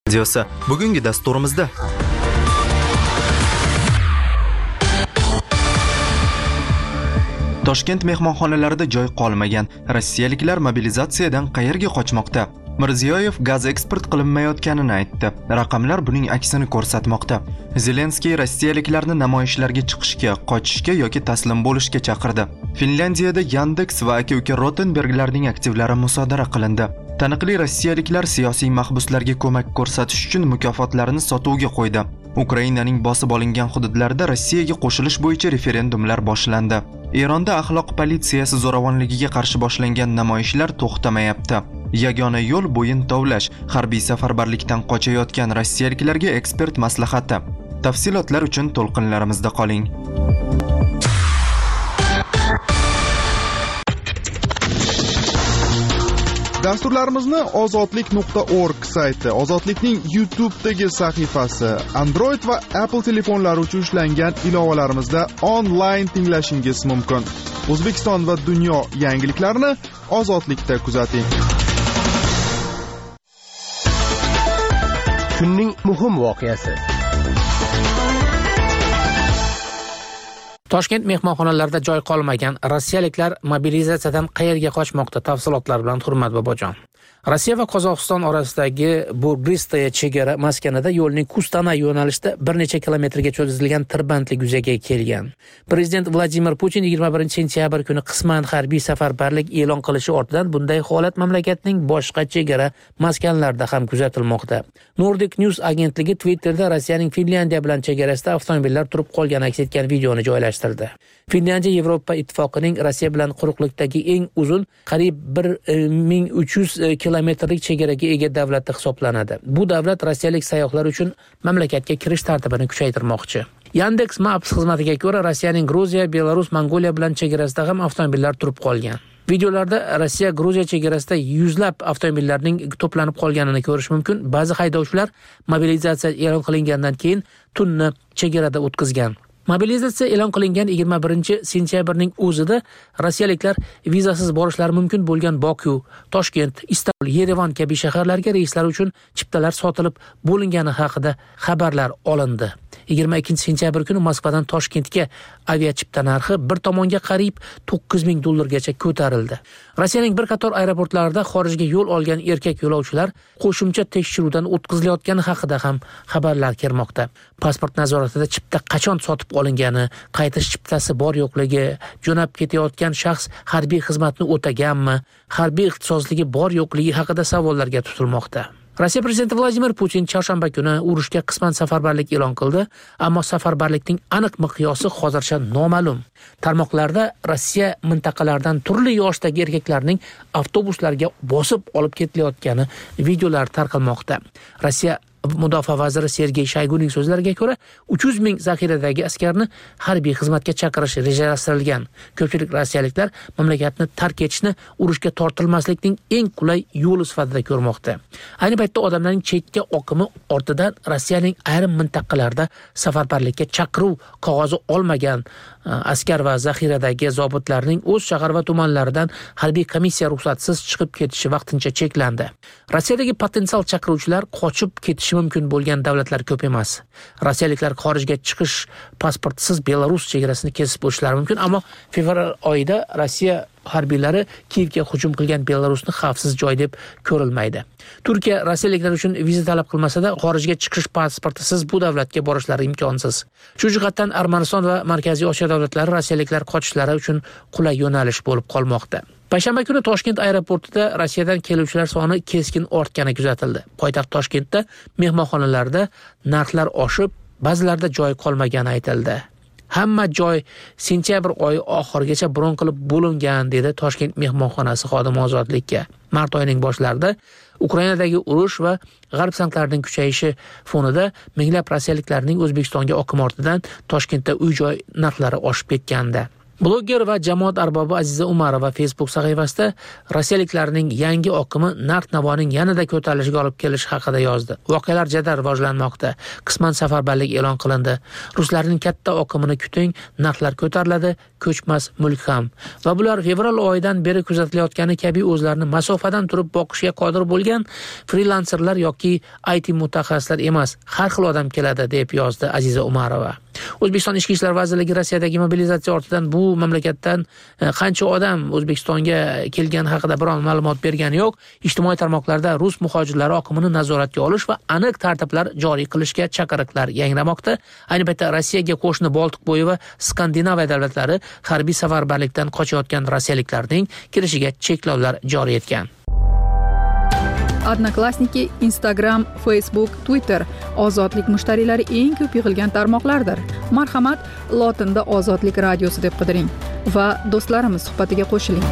Videosi bugungi dasturimizda Toshkent mehmonxonalarida joy qolmagan rossiyaliklar mobilizatsiyadan qayerga qochmoqda? Mirziyoyev gaz eksport qilinmayotganini aytdi. Raqamlar buning aksini ko'rsatmoqda. Zelenskiy rossiyaliklarni namoyishlarga chiqishga, qochishga yoki taslim bo'lishga chaqirdi. Finlyandiyada Yandex va aka-uka Rotenberglarning aktivlari musodara qilindi. Taniqli rossiyaliklar siyosiy mahbuslarga ko'mak ko'rsatish uchun mukofotlarini sotuvga qo'ydi. Ukrainaning bosib olingan hududlarida Rossiyaga qo'shilish bo'yicha referendumlar boshlandi. Eronda axloq politsiyasi zo'ravonligiga qarshi boshlangan namoyishlar to'xtamayapti. Yagona yo'l bo'yin tovlash, harbiy safarbarlikdan qochayotgan rossiyaliklarga ekspert maslahati. Tafsilotlar uchun to'lqinlarimizda qoling. Dasturlarimizni ozodlik.org sayti, Ozodlikning YouTube'dagi sahifasi, Android va Apple telefonlari uchun ishlangan ilovalarimizda onlayn tinglashingiz mumkin. O'zbekiston va dunyo yangiliklarini Ozodlikda kuzating. Kunning muhim voqeasi. Toshkent mehmonxonalarida joy qolmagan rossiyaliklar mobilizatsiyadan qayerga qochmoqda? Tafsilotlar bilan Hurmat Bobojon. Rossiya va Qozog'iston orasidagi Burgistaya chegara maskanida yo'lning Kustana yo'nalishida bir necha kilometrga cho'zilgan tirbandlik yuzaga kelgan. Prezident Vladimir Putin 21-sentyabr kuni qisman harbiy safarbarlik e'lon qilishi ortidan bunday holat mamlakatning boshqa chegara maskanlarida ham kuzatilmoqda. Nordic News agentligi Twitterda Rossiyaning Finlyandiya bilan chegarasida avtomobillar turib qolgani aks etgan videoni joylashtirdi. Finlyandiya Yevropa ittifoqining Rossiya bilan quruqlikdagi eng uzun, qariyb 1300 kilometrlik chegaraga ega davlat hisoblanadi. Bu davlat rossiyalik sayyohlar uchun mamlakatga kirish tartibini kuchaytirmoqchi. Yandex Maps xizmatiga ko'ra, Rossiyaning Gruziya, Belarus, Mongoliya bilan chegarasida ham avtomobillar turib qolgan. Videolarda Rossiya-Gruziya chegarasida yuzlab avtomobillarning to'planib qolganini ko'rish mumkin. Ba'zi haydovchilar mobilizatsiya e'lon qilingandan keyin tunni chegarada o'tkazgan. Mobilizatsiya e'lon qilingan 21-sentyabrning o'zida rossiyaliklar vizasiz borishlari mumkin bo'lgan Boku, Toshkent, Istanbul, Yerevan kabi shaharlarga reyslar uchun chiptalar sotilib bo'lingani haqida xabarlar olindi. 22-sentyabr kuni Moskvadan Toshkentga aviachipta narxi bir tomonga qariyb $9,000 ko'tarildi. Rossiyaning bir qator aeroportlarida xorijga yo'l olgan erkak yo'lovchilar qo'shimcha tekshiruvdan o'tkazilayotgani haqida ham xabarlar kelmoqda. Pasport nazoratida chipta qachon sotib olingani, qaytish chiptasi bor yo'qligi, jo'nab ketayotgan shaxs harbiy xizmatni o'taganmi, harbiy ixtisosligi bor yo'qligi haqida savollarga tutilmoqda. Rossiya prezidenti Vladimir Putin chorshanba kuni urushga qisman safarbarlik e'lon qildi, ammo safarbarlikning aniq miqyosi hozircha noma'lum. Tarmoqlarda Rossiya mintaqalaridan turli yoshdagi erkaklarning avtobuslarga bosib olib ketilayotgani videolar tarqalmoqda. Rossiya Mudofaa vaziri Sergey Shoyguning so'zlariga ko'ra, 300 ming zaxiradagi askarni harbiy xizmatga chaqirish rejalashtirilgan. Ko'pchilik rossiyaliklar mamlakatni tark etishni urushga tortilmaslikning eng qulay yo'li sifatida ko'rmoqda. Ayni paytda odamlarning chekka oqimi ortidan Rossiyaning ayrim mintaqalarida safarbarlikka chaqiruv qog'ozi olmagan askar va zaxiradagi zobitlarning o'z shahar va tumanlaridan harbiy komissiya ruxsatsiz chiqib ketishi vaqtincha cheklandi. Rossiyadagi potensial chaqiruvchilar qochib ketishi mumkin bo'lgan davlatlar ko'p emas. Rossiyaliklar xorijga chiqish pasportsiz Belarus chegarasini kesib o'tishlari mumkin, ammo fevral oyida Rossiya harbiylari Kiyevga hujum qilgan Belarusni xavfsiz joy deb ko'rilmaydi. Turkiya rossiyaliklar uchun viza talab qilmasa-da, xorijga chiqish pasportisiz bu davlatga borishlari imkonsiz. Shu jihatdan Armaniston va Markaziy Osiyo davlatlari rossiyaliklar qochishlari uchun qulay yo'nalish bo'lib qolmoqda. Payshanba kuni Toshkent aeroportida Rossiyadan keluvchilar soni keskin ortgani kuzatildi. Poytaxt Toshkentda mehmonxonalarda narxlar oshib, ba'zilarda joy qolmagani aytildi. Hamma joy sentyabr oyi oxirigacha bron qilib bo'lingan, dedi Toshkent mehmonxonasi xodimi Ozodlikka. Mart oyining boshlarida Ukrainadagi urush va g'arb sanklarining kuchayishi fonida minglab rossiyaliklarning O'zbekistonga oqimi ortidan Toshkentda uy-joy narxlari oshib ketgandi. Bloger va jamoat arbobi Aziza Umarova Facebook sahifasida rossiyaliklarning yangi oqimi narx-navoning yanada ko'tarilishiga olib kelishi haqida yozdi. Voqealar jadal rivojlanmoqda. Qisman safarbarlik e'lon qilindi. Ruslarning katta oqimini kuting, narxlar ko'tariladi, ko'chmas mulk ham. Va bular fevral oyidan beri kuzatilayotgani kabi o'zlarini masofadan turib boqishga qodir bo'lgan frilanserlar yoki IT mutaxassislar emas, har xil odam keladi, deb yozdi Aziza Umarova. O'zbekiston Ichki ishlar vazirligi Rossiyadagi mobilizatsiya ortidan bu mamlakatdan qancha odam O'zbekistonga kelgani haqida biron ma'lumot bergani yo'q. Ijtimoiy tarmoqlarda rus muhojirlari oqimini nazoratga olish va aniq tartiblar joriy qilishga chaqiriqlar yangramoqda. Ayni paytda Rossiyaga qo'shni Boltiqbo'yi va Skandinaviya davlatlari harbiy safarbarlikdan qochayotgan rossiyaliklarning kirishiga cheklovlar joriy etgan. Odnoklassniki, Instagram, Facebook, Twitter ozodlik mushtariylari eng ko'p yig'ilgan tarmoqlardir. Marhamat, lotinda Ozodlik radiosi deb qidiring va do'stlarimiz suhbatiga qo'shiling.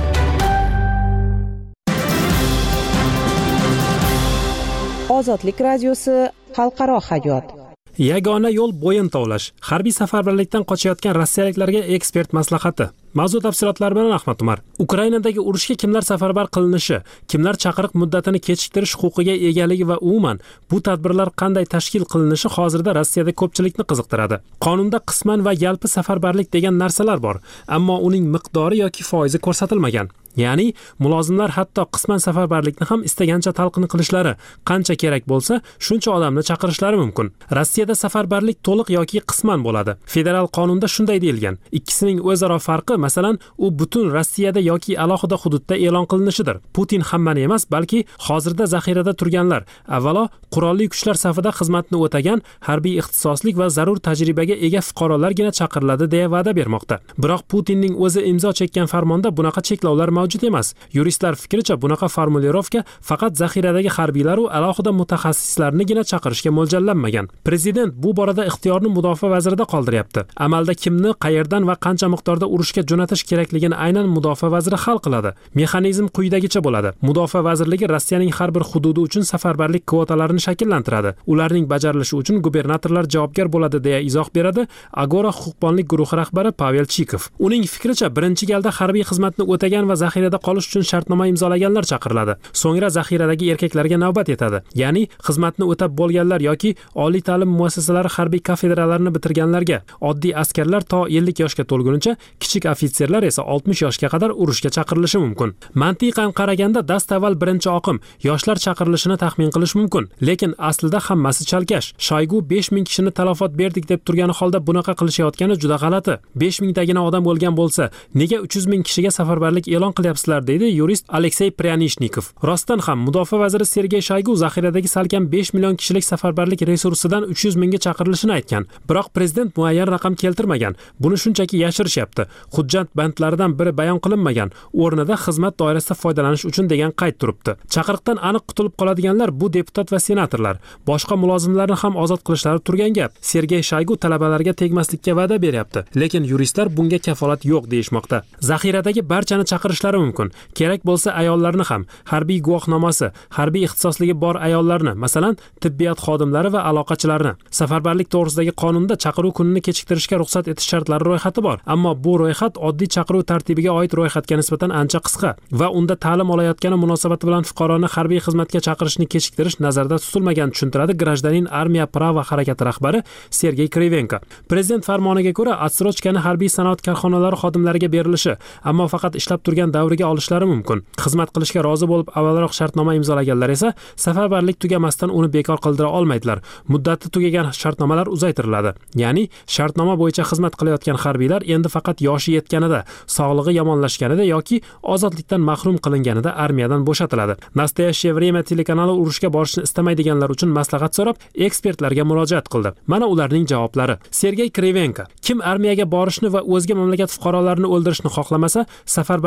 Ozodlik radiosi xalqaro hayot. Yagona yo'l bo'yin tovlash. Harbiy safarbarlikdan qochayotgan rossiyaliklarga ekspert maslahati. Mavzu tafsilotlari bilan Ahmad Umar. Ukrainadagi urushga kimlar safarbar qilinishi, kimlar chaqiriq muddatini kechiktirish huquqiga egaligi va umuman bu tadbirlar qanday tashkil qilinishi hozirda Rossiyada ko'pchilikni qiziqtiradi. Qonunda qisman va yalpi safarbarlik degan narsalar bor, ammo uning miqdori yoki foizi ko'rsatilmagan. Ya'ni mulozimlar hatto qisman safarbarlikni ham istagancha talqin qilishlari, qancha kerak bo'lsa, shuncha odamni chaqirishlari mumkin. Rossiyada safarbarlik to'liq yoki qisman bo'ladi. Federal qonunda shunday deyilgan. Ikkisining o'zaro farqi, masalan, u butun Rossiyada yoki alohida hududda e'lon qilinishidir. Putin hammani emas, balki hozirda zaxirada turganlar, avvalo qurolli kuchlar safida xizmatni o'tagan, harbiy ixtisoslik va zarur tajribaga ega fuqarolargina chaqiriladi deya va'da bermoqda. Biroq Putinning o'zi imzo chekkan farmonda bunaqa cheklovlar mavjud emas. Yuristlar fikricha bunaqa formulirovka faqat zaxiradagi harbiylar va alohida mutaxassislarnigina chaqirishga mo'ljallanmagan. Prezident bu borada ixtiyorni mudofaa vazirida qoldiryapti. Amalda kimni, qayerdan va qancha miqdorda urushga jo'natish kerakligini aynan mudofaa vaziri hal qiladi. Mexanizm quyidagicha bo'ladi. Mudofaa vazirligi Rossiyaning har bir hududi uchun safarbarlik kvotalarini shakllantiradi. Ularning bajarilishi uchun gubernatorlar javobgar bo'ladi deya izoh beradi Agora huquqbonlik guruhi rahbari Pavel Chikov. Uning fikricha, birinchi galda harbiy xizmatni o'tagan va zaxirada qolish uchun shartnoma imzolaganlar chaqiriladi. So'ngra zaxiradagi erkaklarga navbat yetadi. Ya'ni xizmatni o'tab bo'lganlar yoki oliy ta'lim muassasalari harbiy kafedralarini bitirganlarga, oddiy askarlar to 50 yoshga to'lgunicha, kichik ofitserlar esa 60 yoshga qadar urushga chaqirilishi mumkin. Mantiqan qaraganda dastavval birinchi oqim yoshlar chaqirilishini taxmin qilish mumkin, lekin aslida hammasi chalkash. Shoygu 5000 kishini talafot berdik deb turgani holda bunaqa qilishayotgani juda g'alati. 5000 tagina odam bo'lgan bo'lsa, nega 300 ming kishiga safarbarlik e'lon qilyapsizlar, deydi yurist Aleksey Pryanishnikov. Rostdan ham mudofaa vaziri Sergey Shoygu zaxiradagi salkam 5 million kishilik safarbarlik resursidan 300 mingga chaqirilishini aytgan. Biroq prezident muayyan raqam keltirmagan. Buni shunchaki yashirishyapti. Hujjat bandlaridan biri bayon qilinmagan. O'rnida xizmat doirasida foydalanish uchun degan qayd turibdi. Chaqiriqdan aniq qutulib qoladiganlar bu deputat va senatorlar. Boshqa mulozimlarni ham ozod qilishlari turgan gap. Sergey Shoygu talabalarga tegmaslikka va'da beryapti, lekin yuristlar bunga kafolat yo'q deyishmoqda. Zaxiradagi barchani chaqirishlari mumkin. Kerak bo'lsa ayollarni ham, harbiy guvohnomasi, harbiy ixtisosligi bor ayollarni, masalan, tibbiyot xodimlari va aloqachilarni. Safarbarlik to'g'risidagi qonunda chaqiruv kunini kechiktirishga ruxsat etish shartlari ro'yxati bor, ammo bu ro'yxat oddiy chaqiruv tartibiga oid ro'yxatga nisbatan ancha qisqa va unda ta'lim olayotgani munosabati bilan fuqaroni harbiy xizmatga chaqirishni kechiktirish nazarda tutilmagan, tushuntiradi Grajdanin Armiya Prava harakati rahbari Sergey Krivenko. Prezident farmoniga ko'ra, отсрочкani harbiy sanoat korxonalari xodimlariga berilishi, ammo faqat ishlab turgan davriga olishlari mumkin. Xizmat qilishga rozi bo'lib avvalroq shartnoma imzolaganlar esa safarbarlik tugamasdan uni bekor qildira olmaydilar. Muddati tugagan shartnomalar uzaytiriladi. Ya'ni shartnoma bo'yicha xizmat qilayotgan harbiylar endi faqat yoshi yetganida, sog'lig'i yomonlashganida yoki ozodlikdan mahrum qilinganida armiyadan bo'shatiladi. Nastoящее время telekanali urushga borishni istamaydiganlar uchun maslahat so'rab ekspertlarga murojaat qildi. Mana ularning javoblari. Sergey Krivenko: kim armiyaga borishni va o'zga mamlakat fuqarolarini o'ldirishni xohlamasa, safarbarlikdan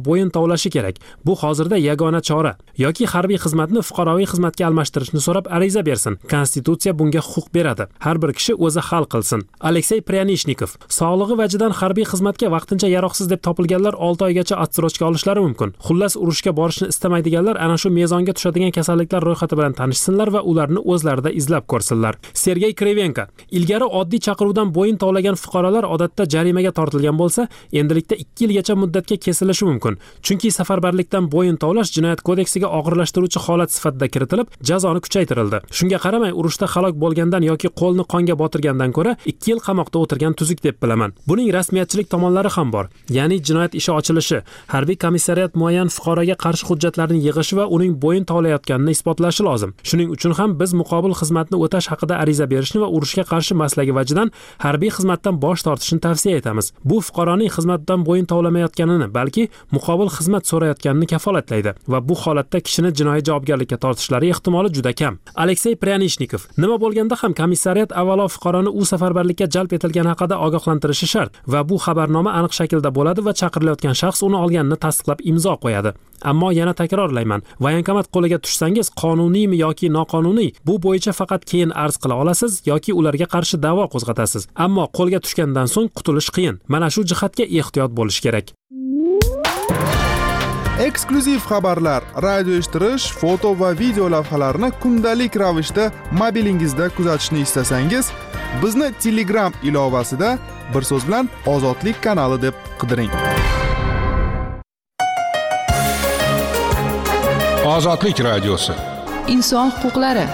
bo'yin tovlashi kerak. Bu hozirda yagona chora. Yoki harbiy xizmatni fuqaroviy xizmatga almashtirishni so'rab ariza bersin. Konstitutsiya bunga huquq beradi. Har bir kishi o'zi hal qilsin. Aleksey Pryanishnikov: sog'lig'i vajidan harbiy xizmatga vaqtincha yaroqsiz deb topilganlar 6 oygacha отсрочка olishlari mumkin. Xullas, urushga borishni istamaydiganlar ana shu mezonga tushadigan kasalliklar ro'yxati bilan tanishsinlar va ularni o'zlarida izlab ko'rsinlar. Sergey Krivenko: ilgari oddiy chaqiruvdan bo'yin tovlagan fuqarolar odatda jarimaga tortilgan bo'lsa, endilikda 2 yilgacha muddatga kesilishi mumkin. Chunki safarbarlikdan bo'yin tovlash jinoyat kodeksiga og'irlashtiruvchi holat sifatida kiritilib, jazoni kuchaytirildi. Shunga qaramay, urushda halok bo'lgandan yoki qo'lni qonga botirgandan ko'ra 2 yil qamoqda o'tirgan tuzuk deb bilaman. Buning rasmiyatchilik tomonlari ham bor. Ya'ni jinoyat ishi ochilishi, harbiy komissariyat muayyan fuqaroga qarshi hujjatlarni yig'ishi va uning bo'yin tovlayotganini isbotlashi lozim. Shuning uchun ham biz muqobil xizmatni o'tash haqida ariza berishni va urushga qarshi maslagi vajidan harbiy xizmatdan bosh tortishni tavsiya etamiz. Bu fuqaroning xizmatdan bo'yin tovlamayotganini, balki muqobil xizmat so'rayotganini kafolatlaydi va bu holatda kishini jinoiy javobgarlikka tortishlari ehtimoli juda kam. Aleksey Pryanishnikov: nima bo'lganda ham komissariyat avvalo fuqaroni u safarbarlikka jalb etilgani haqida ogohlantirishi shart va bu xabarnoma aniq shaklda bo'ladi va chaqirilayotgan shaxs uni olganini tasdiqlab imzo qo'yadi. Ammo yana takrorlayman, voyankomat qo'liga tushsangiz, qonuniymi yoki noqonuniy, bu bo'yicha faqat keyin arz qila olasiz yoki ularga qarshi da'vo qo'zg'atasiz. Ammo qo'lga tushgandan so'ng qutulish qiyin. Mana shu jihatga ehtiyot bo'lish kerak. Eksklyuziv xabarlar, radio eshittirish, foto va video lavhalarni kundalik ravishda mobilingizda kuzatishni istasangiz, bizni Telegram ilovasida bir so'z bilan Ozodlik kanali deb qidiring. Ozodlik radiosi. Inson huquqlari.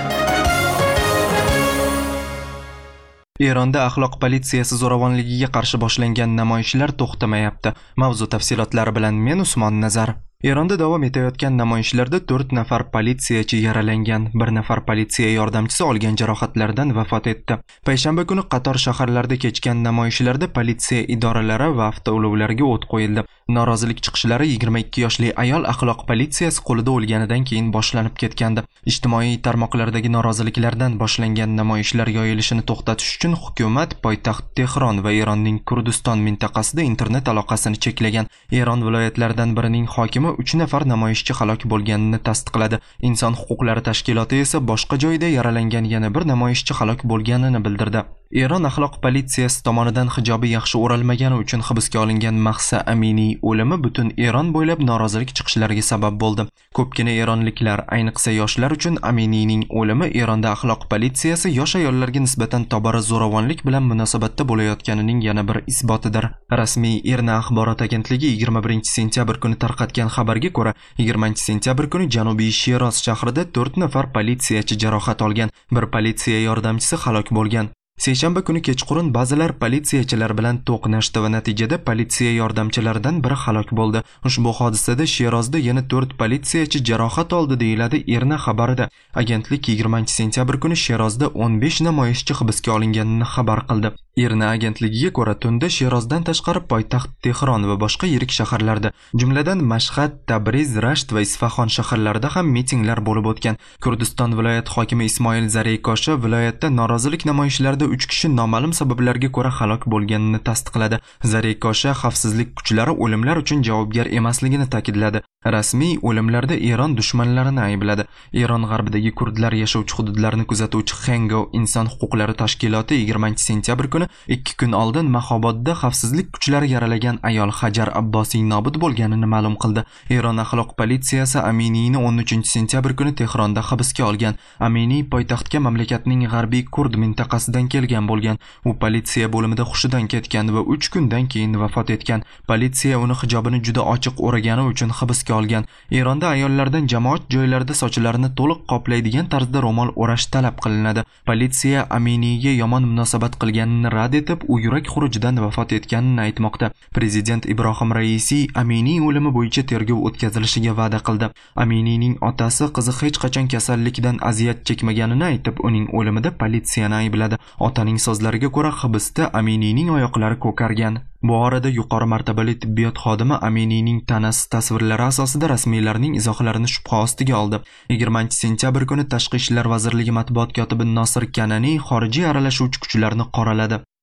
Eronda axloq politsiyasi zo'ravonligiga qarshi boshlangan namoyishlar to'xtamayapti. Mavzu tafsilotlari bilan men Usmon Nazar. Eronda davom etayotgan namoyishlarda 4 nafar politsiyachi yaralangan, 1 nafar politsiya yordamchisi olgan jarohatlardan vafot etdi. Payshanba kuni qator shaharlarda kechgan namoyishlarda politsiya idoralari va avtoulovlarga o't qo'yildi. Norozilik chiqishlari 22 yoshli ayol axloq politsiyasi qo'lida o'lganidan keyin boshlanib ketgandi. Ijtimoiy tarmoqlardagi noroziliklardan boshlangan namoyishlar yoyilishini to'xtatish uchun hukumat poytaxt Tehron va Eronning Kurdiston mintaqasida internet aloqasini cheklagan. Eron viloyatlaridan birining hokimi 3 nafar namoyishchi halok bo'lganini tasdiqladi. Inson huquqlari tashkiloti esa boshqa joyda yaralangan yana bir namoyishchi halok bo'lganini bildirdi. Eron axloq politsiyasi tomonidan hijobi yaxshi o'ralmagani uchun hibsga olingan Mahsa Aminiy o'limi butun Eron bo'ylab norozilik chiqishlariga sabab bo'ldi. Ko'pgina eronliklar, ayniqsa yoshlar uchun Aminiyning o'limi Eronda axloq politsiyasi yosh ayollarga nisbatan tobora zo'ravonlik bilan munosabatda bo'layotganining yana bir isbotidir. Rasmiy IRNA axborot agentligi 21-sentyabr kuni tarqatgan xabarga ko'ra, 20-sentyabr kuni Janubiy Shiroz shahrida 4 nafar politsiyachi jarohat olgan, bir politsiya yordamchisi halok bo'lgan. Seshanba kuni kechqurun ba'zilar politsiyachilar bilan to'qnashdi va natijada politsiya yordamchilaridan biri halok bo'ldi. Ushbu hodisada Shirozda yana 4 politsiyachi jarohat oldi deyiladi IRNA xabarida. Agentlik 20-sentyabr kuni Shirozda 15 namoyishchi hibsga olinganini xabar qildi. IRNA agentligiga ko'ra, tunda Shirozdan tashqari poytaxt Tehron va boshqa yirik shaharlarda, jumladan Mashhad, Tabriz, Rasht va Isfahon shaharlarida ham mitinglar bo'lib o'tgan. Kurdiston viloyat hokimi Ismoil Zareykosha viloyatda norozilik namoyishlarida 3 kishi noma'lum sabablarga ko'ra halok bo'lganini tasdiqladi. Zareykosha xavfsizlik kuchlari o'limlar uchun javobgar emasligini ta'kidladi. Rasmiy o'limlarda Eron dushmanlarini aybladi. Eron g'arbidagi kurdlar yashovchi hududlarni kuzatuvchi Hengo inson huquqlari tashkiloti 20-sentyabr kuni 2 kun oldin Mahobodda xavfsizlik kuchlari yaralagan ayol Hajar Abbosiy nobud bo'lganini ma'lum qildi. Eron axloq politsiyasi Aminiyni 13-sentyabr kuni Tehronda hibsga olgan. Aminiy poytaxtga mamlakatning g'arbiy kurd mintaqasidan kelgan bo'lgan. U politsiya bo'limida hushidan ketgan va 3 kundan keyin vafot etgan. Politsiya uni hijobini juda ochiq o'ragani uchun hibsga olgan. Eronda ayollardan jamoat joylarida sochlarini to'liq qoplaydigan tarzda ro'mol o'rash talab qilinadi. Politsiya Aminiyga yomon munosabat qilganini rad etib, u yurak xurujidan vafot etganini aytmoqda. Prezident Ibrohim Raisi Aminiy o'limi bo'yicha tergov o'tkazilishiga va'da qildi. Aminiyning otasi qizi hech qachon kasallikdan aziyat chekmaganini aytib, uning o'limida politsiyani aybladi. Otaning so'zlariga ko'ra, hibsda Aminiyning oyoqlari ko'kargan. Bu orada yuqori martabali tibbiyot xodimi Aminiyning tanasi tasvirlari asosida rasmiylarning izohlarini shubha ostiga oldi. 20-sentyabr kuni Tashqi ishlar vazirligi matbuot kotibi Nosir Kanani xorijiy aralashuvchi kuchlarni qoraladi.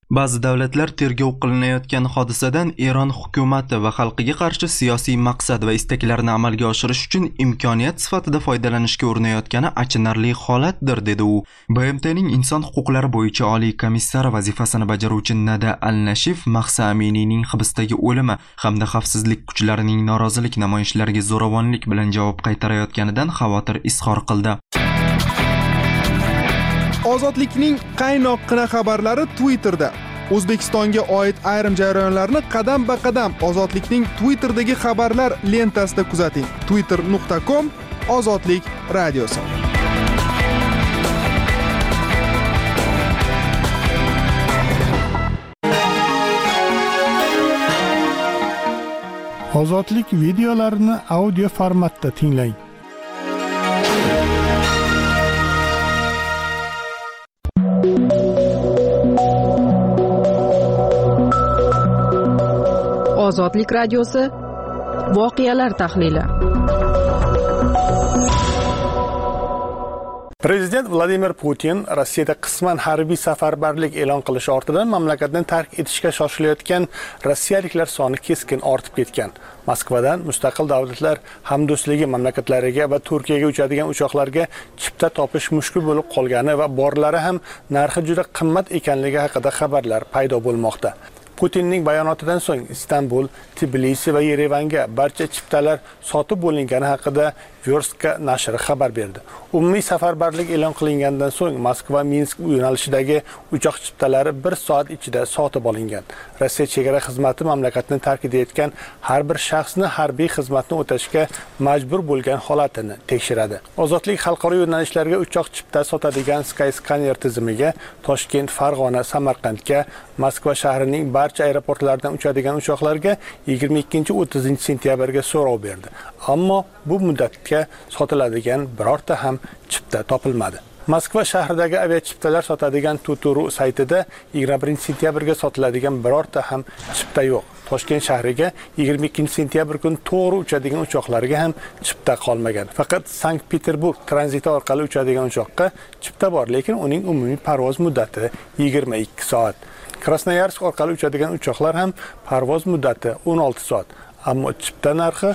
Ba'zi davlatlar tergov qilinayotgan hodisadan Eron hukumati va xalqiga qarshi siyosiy maqsad va istaklarni amalga oshirish uchun imkoniyat sifatida foydalanishga urinayotgani achinarli holatdir, dedi u. BMTning inson huquqlari bo'yicha oliy komissari vazifasini bajaruvchi Nada Al-Nashif Mahsa Aminiyning hibsdagi o'limi hamda xavfsizlik kuchlarining norozilik namoyishlariga zo'ravonlik bilan javob qaytarayotganidan xavotir izhor qildi. Ozodlikning qaynoqqina xabarlari Twitterda. O'zbekistonga oid ayrim jarayonlarni qadam-ba-qadam Ozodlikning Twitterdagi xabarlar lentasida kuzating. twitter.com Ozodlik radiosi. Ozodlik videolarini audio formatda tinglang. Ozodlik radiosi voqealar tahlili. Prezident Vladimir Putin Rossiyada qisman harbiy safarbarlik e'lon qilishi ortidan mamlakatni tark etishga shoshilayotgan rossiyaliklar soni keskin ortib ketgan. Moskvadan mustaqil davlatlar hamdo'stligi mamlakatlariga va Turkiyaga uchadigan uchoqlarga chipta topish mushkul bo'lib qolgani va borlari ham narxi juda qimmat ekanligi haqida xabarlar paydo bo'lmoqda. Putinning bayonotidan so'ng Istanbul, Tbilisi va Yerevanga barcha chiptalar sotib bo'lingani haqida Verska nashri xabar berdi. Umumiy safarbarlik e'lon qilingandan so'ng Moskva-Minsk yo'nalishidagi uchoq chiptalari 1 soat ichida sotib olingan. Rossiya chegara xizmati mamlakatni tark etayotgan har bir shaxsni harbiy xizmatni o'tashga majbur bo'lgan holatini tekshiradi. Ozodlik xalqaro yo'nalishlarga uchoq chipta sotadigan Skyscanner tizimiga Toshkent, Farg'ona, Samarqandga, Moskva shahrining barcha aeroportlaridan uchadigan uchoqlarga 22-30 sentyabrga so'rov berdi. Ammo bu muddatga sotiladigan birorta ham chipta topilmadi. Moskva shahridagi aviachiptalar sotadigan Tuturu saytida 21 sentyabrga sotiladigan birorta ham chipta yo'q. Toshkent shahriga 22 sentyabr kuni to'g'ri uchadigan uchoqlarga ham chipta qolmagan. Faqat Sankt-Peterburg tranziti orqali uchadigan uchoqqa chipta bor, lekin uning umumiy parvoz muddati 22 soat. Krasnoyarsk orqali uchadigan uchoqlar ham parvoz muddati 16 soat. Ammo chipta narxi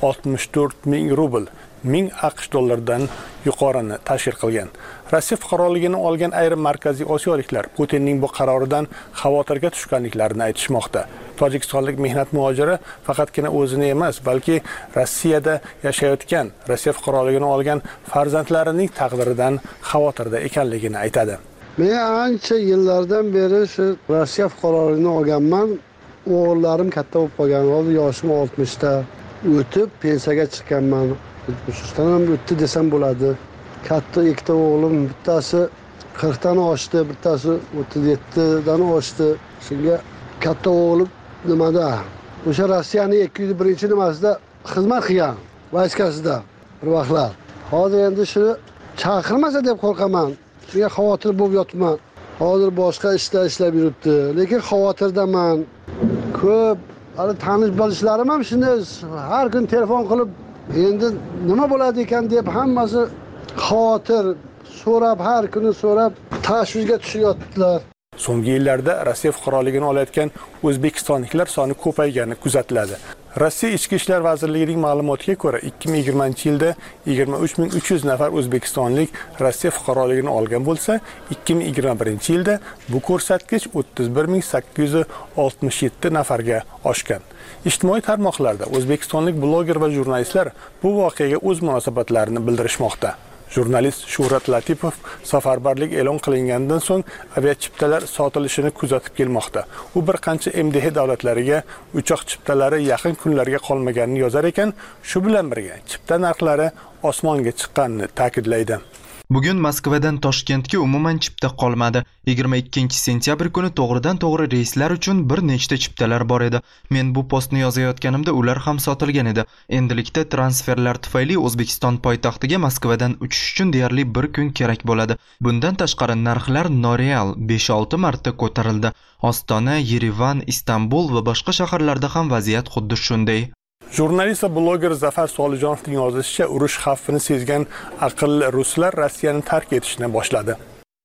64,000 rubl, 1000 AQSh dollaridan yuqorini tashkil qilgan. Rossiya fuqaroligini olgan ayrim markaziy osiyoliklar Putinning bu qaroridan xavotirga tushganliklarini aytishmoqda. Tojikistonlik mehnat muhojiri faqatgina o'zini emas, balki Rossiyada yashayotgan, Rossiya fuqaroligini olgan farzandlarining taqdiridan xavotirda ekanligini aytadi. Men ancha yillardan beri shu Rossiya fuqaroligini olganman. O'g'illarim katta bo'lib qolgan. Hozir yoshim 60 ta. O'tib pensiyaga chiqqanman. Shundan ham o'tdi desam bo'ladi. Katta ikkita o'g'lim, bittasi 40 dan oshdi, bittasi 37 dan oshdi. Shunga katta o'g'lim nimada? O'sha Rossiyaning 201-nimasida xizmat qilgan, vayskasida bir vaqtlar. Hozir endi shuni chaqirmasa deb qo'rqaman. Shunga xavotir bo'lib yotibman. Hozir boshqa ishlar ishlab yuribdi, lekin xavotirdaman. Ko'p hali tanish bilishlarim ham shunday har kun telefon qilib endi nima bo'ladi ekan deb hammasi xavotir so'rab, har kuni so'rab tashvishga tushyaptilar. So'nggi yillarda Rossiya fuqaroligini olayotgan o'zbekistonliklar soni ko'paygani kuzatiladi. Rossiya Ichki ishlar vazirligining ma'lumotiga ko'ra 2020-yilda 23300 nafar o'zbekistonlik Rossiya fuqaroligini olgan bo'lsa, 2021-yilda bu ko'rsatkich 31867 nafarga oshgan. Ijtimoiy tarmoqlarda o'zbekistonlik bloger va jurnalistlar bu voqeaga o'z munosabatlarini bildirishmoqda. Jurnalist Shuhrat Latipov safarbarlik e'lon qilingandan so'ng aviachiptalar sotilishini kuzatib kelmoqda. U bir qancha MDH davlatlariga uchoq chiptalari yaqin kunlarga qolmaganini yozar ekan, shu bilan birga chipta narxlari osmonga chiqqanini ta'kidlaydi. Bugun Moskvadan Toshkentga umuman chipta qolmadi. 22-sentyabr kuni to'g'ridan-to'g'ri reyslar uchun bir nechta chiptalar bor edi. Men bu postni yozayotganimda ular ham sotilgan edi. Endilikda transferlar tufayli O'zbekiston poytaxtiga Moskvadan uchish uchun deyarli bir kun kerak bo'ladi. Bundan tashqari narxlar noreal 5-6 marta ko'tarildi. Ostona, Yerevan, Istanbul va boshqa shaharlarda ham vaziyat xuddi shunday. Jurnalist va bloger Zafar Solijonovning yozishicha, urush xavfini sezgan aqlli ruslar Rossiyani tark etishni boshladi.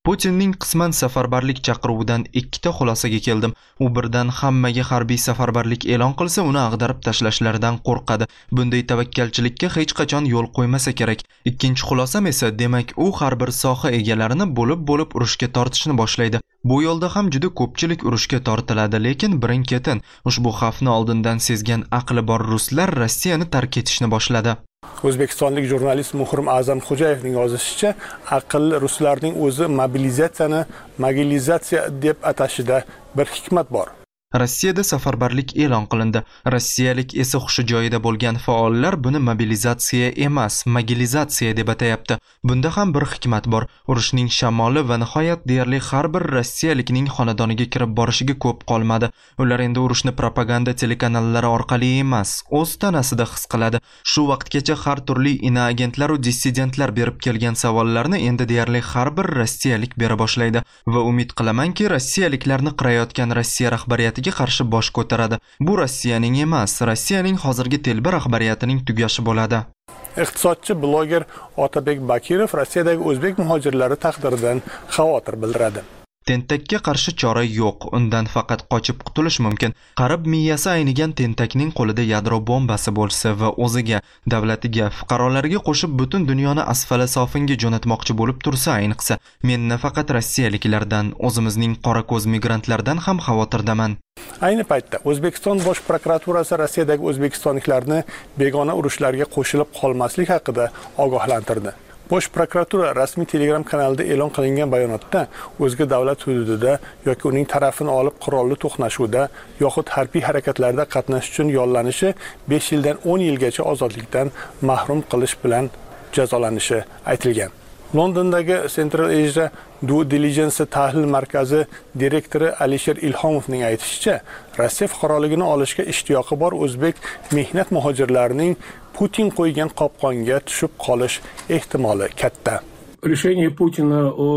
Putinning qisman safarbarlik chaqiruvidan ikkita xulosaga keldim. U birdan hammaga harbiy safarbarlik e'lon qilsa, uni ag'darib tashlashlaridan qo'rqadi. Bunday tavakkalchilikka hech qachon yo'l qo'ymasa kerak. Ikkinchi xulosam esa, demak, u har bir soha egalarini bo'lib urushga tortishni boshlaydi. Bu yo'lda ham juda ko'pchilik urushga tortiladi, lekin birin-ketin ushbu xavfni oldindan sezgan aqli bor ruslar Rossiyani tark etishni boshladi. O'zbekistonlik jurnalist Muhrim A'zamxo'jayevning yozishicha, aqlli ruslarning o'zi mobilizatsiyani mogilizatsiya deb atashida bir hikmat bor. Rossiyada safarbarlik e'lon qilindi. Rossiyalik esa hushi joyida bo'lgan faollar buni mobilizatsiya emas, mogilizatsiya deb atayapti. Bunda ham bir hikmat bor. Urushning shamoli va nihoyat deyarli har bir rossiyalikning xonadoniga kirib borishiga ko'p qolmadi. Ular endi urushni propaganda telekanallari orqali emas, o'z tanasida his qiladi. Shu vaqtgacha har turli inoagentlar va dissidentlar berib kelgan savollarni endi deyarli har bir rossiyalik bera boshlaydi va umid qilamanki, rossiyaliklarni qirayotgan Rossiya rahbariyati qarshi bosh ko'taradi. Bu Rossiyaning emas, Rossiyaning hozirgi telba rahbariyatining tugashi bo'ladi. Iqtisodchi bloger Otabek Bakirov Rossiyadagi o'zbek muhojirlari taqdiridan xavotir bildiradi. Tentakka qarshi chora yo'q, undan faqat qochib qutulish mumkin. Qarib miyasi aynigan tentakning qo'lida yadro bombasi bo'lsa va o'ziga, davlatiga, fuqarolarga qo'shib butun dunyoni asfala sofinga jo'natmoqchi bo'lib tursa, ayniqsa, men nafaqat rossiyaliklardan, o'zimizning qora ko'z migrantlardan ham xavotirdaman. Ayni paytda O'zbekiston Bosh prokuraturasi Rossiyadagi o'zbekistonliklarni begona urushlarga qo'shilib qolmaslik haqida ogohlantirdi. Bosh prokuratura rasmiy Telegram kanalida e'lon qilingan bayonotda o'zga davlat hududida yoki uning tarafini olib qurolli to'qnashuvda yoxud harbiy harakatlarda qatnashish uchun yollanishi 5 yildan 10 yilgacha ozodlikdan mahrum qilish bilan jazolanishi aytilgan. Londondagi Central Asia Due Diligence tahlil markazi direktori Alisher Ilhomovning aytishicha, Rossiya fuqaroligini olishga ishtiyoqi bor o'zbek mehnat muhojirlarining Putin qo'ygan qopqonga tushib qolish ehtimoli katta. Решение Путина о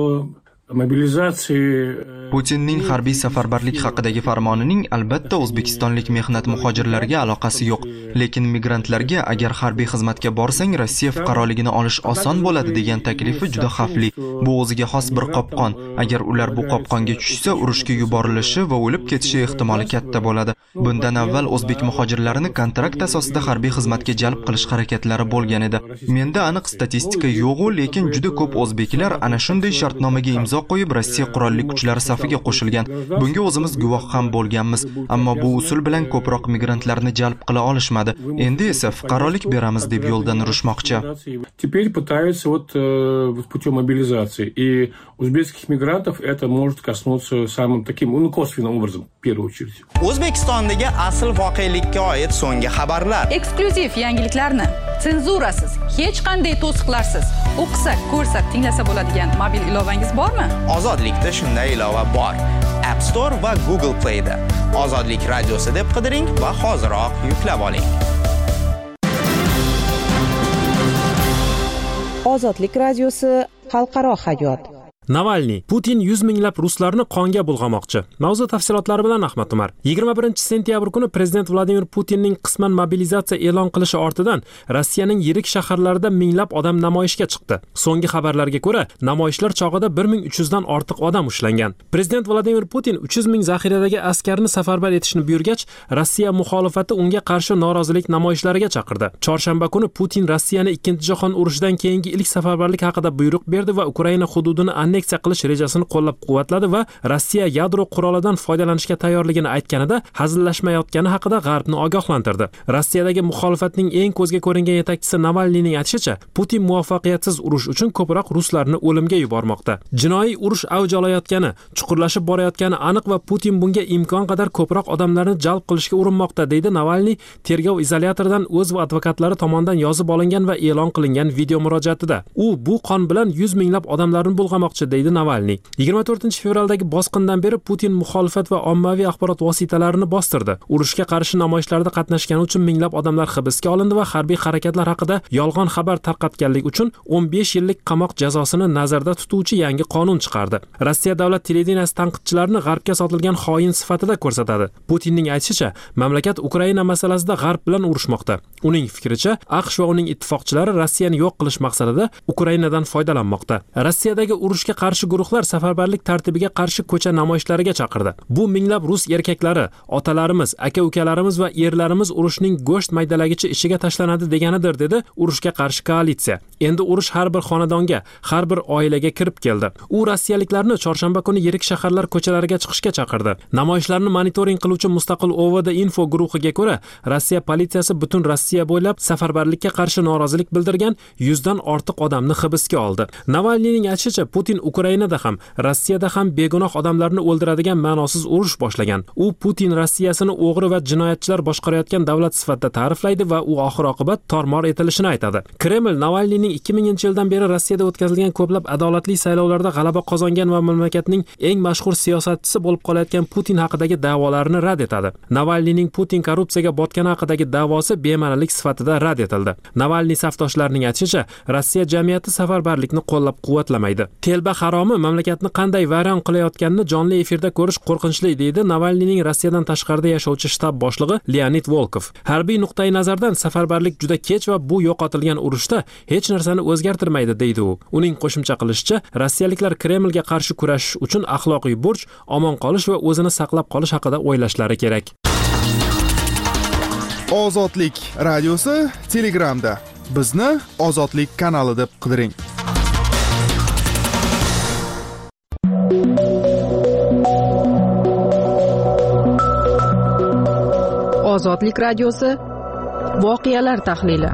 Putinning harbiy safarbarlik haqidagi farmonining albatta o'zbekistonlik mehnat muhojirlariga aloqasi yo'q, lekin migrantlarga agar harbiy xizmatga borsang Rossiya fuqaroligini olish oson bo'ladi degan taklifi juda xavfli. Bu o'ziga xos bir qopqon. Agar ular bu qopqonga tushsa, urushga yuborilishi va o'lib ketishi ehtimoli katta bo'ladi. Bundan avval o'zbek muhojirlarini kontrakt asosida harbiy xizmatga jalb qilish harakatlari bo'lgan edi. Menda aniq statistika yo'q, lekin juda ko'p o'zbeklar ana shunday shartnomaga imzo qo'yib Rossiya qurolli kuchlari safiga qo'shilgan. Bunga o'zimiz guvoh ham bo'lganmiz, ammo bu usul bilan ko'proq migrantlarni jalb qila olishmadi. Endi esa fuqarolik beramiz deb yo'ldan urishmoqchi. Теперь пытаются путем мобилизации. И узбекских мигрантов это может коснуться самым таким, косвенным образом, в первую очередь. O'zbekistondagi asl voqelikka oid so'nggi xabarlar. Eksklyuziv yangiliklarni senzurasiz, hech qanday to'siqlarsiz o'qisa, ko'rsa, tinglasa bo'ladigan mobil ilovangiz bormi? Ozodlikda shunday ilova bor. App Store va Google Play da. Ozodlik radiosi deb qidiring va hoziroq yuklab oling. Ozodlik radiosi xalqaro hayot. Navalniy: Putin 100 minglab ruslarni qonga bulg'amoqchi. Mavzu tafsilotlari bilan Ahmad Umar. 21-sentyabr kuni prezident Vladimir Putinning qisman mobilizatsiya e'lon qilishi ortidan Rossiyaning yirik shaharlarida minglab odam namoyishga chiqdi. So'nggi xabarlarga ko'ra, namoyishlar chog'ida 1300 dan ortiq odam ushlangan. Prezident Vladimir Putin 300 ming zaxiradagi askarni safarbar etishni buyurgach, Rossiya muxolifati unga qarshi norozilik namoyishlariga chaqirdi. Chorshanba kuni Putin Rossiyani 2-jahon urushidan keyingi ilk safarbarlik haqida buyruq berdi va Ukraina hududini anneksiya qilish rejasini qo'llab-quvvatladi va Rossiya yadro qurolidan foydalanishga tayyorligini aytganida hazillashmayotgani haqida G'arbni ogohlantirdi. Rossiyadagi muxolifatning eng ko'zga ko'ringan yetakchisi Navalniyning aytishicha, Putin muvaffaqiyatsiz urush uchun ko'proq ruslarni o'limga yubormoqda. Jinoiy urush avj olayotgani, chuqurlashib borayotgani aniq va Putin bunga imkon qadar ko'proq odamlarni jalb qilishga urinmoqda, deydi Navalniy tergov izolyatoridan o'z va advokatlari tomonidan yozib olingan va e'lon qilingan video murojaatida. U bu qon bilan 100 minglab odamlarni bulg'amoqchi, deydi Navalniy. 24-fevraldagi bosqindan beri Putin muxolifat va ommaviy axborot vositalarini bostirdi. Urushga qarshi namoyishlarda qatnashgani uchun minglab odamlar hibsga olindi va harbiy harakatlar haqida yolg'on xabar tarqatganlik uchun 15 yillik qamoq jazosini nazarda tutuvchi yangi qonun chiqardi. Rossiya davlat televideniyasi tanqidchilarni G'arbga sotilgan xoin sifatida ko'rsatadi. Putinning aytishicha, mamlakat Ukraina masalasida G'arb bilan urushmoqda. Uning fikricha, AQSh va uning ittifoqchilari Rossiyani yo'q qilish maqsadida Ukrainadan foydalanmoqda. Rossiyadagi urushga urushga qarshi guruhlar safarbarlik tartibiga qarshi ko'cha namoyishlariga chaqirdi. Bu minglab rus erkaklari, otalarimiz, aka-ukalarimiz va erlarimiz urushning go'sht maydalagichi ishiga tashlanadi deganidir, dedi urushga qarshi koalitsiya. Endi urush har bir xonadonga, har bir oilaga kirib keldi. U rossiyaliklarni chorshanba kuni yirik shaharlar ko'chalariga chiqishga chaqirdi. Namoyishlarni monitoring qiluvchi mustaqil OVD info guruhiga ko'ra, Rossiya politsiyasi butun Rossiya bo'ylab safarbarlikka qarshi norozilik bildirgan 100 dan ortiq odamni hibsga oldi. Navalniyning aytishicha, Putin Ukrainada ham, Rossiyada ham begunoh odamlarni o'ldiradigan ma'nosiz urush boshlagan. U Putin Rossiyasini o'g'ri va jinoyatchilar boshqarayotgan davlat sifatida ta'riflaydi va u oxir-oqibat tormor etilishini aytadi. Kreml Navalniyning 2000-yildan beri Rossiyada o'tkazilgan ko'plab adolatli saylovlarda g'alaba qozongan va mamlakatning eng mashhur siyosatchisi bo'lib qolayotgan Putin haqidagi da'volarini rad etadi. Navalniyning Putin korrupsiyaga botgani haqidagi da'vosi bema'nilik sifatida rad etildi. Navalniy safdoshlarining aytishicha, Rossiya jamiyati safarbarlikni qo'llab-quvvatlamaydi. Telba haromi mamlakatni qanday vayron qilayotganini jonli efirda ko'rish qo'rqinchli, deydi Navalniyning Rossiyadan tashqarida yashovchi shtab boshlig'i Leonid Volkov. Harbiy nuqtai nazardan safarbarlik juda kech va bu yo'qotilgan urushda hech narsani o'zgartirmaydi, deydi u. Uning qo'shimcha qilishicha, rossiyaliklar Kremlga qarshi kurashish uchun axloqiy burch, omon qolish va o'zini saqlab qolish haqida o'ylashlari kerak. Ozodlik radiosi Telegramda. Bizni Ozodlik kanali deb qidiring. Ozodlik radiosi voqealar tahlili.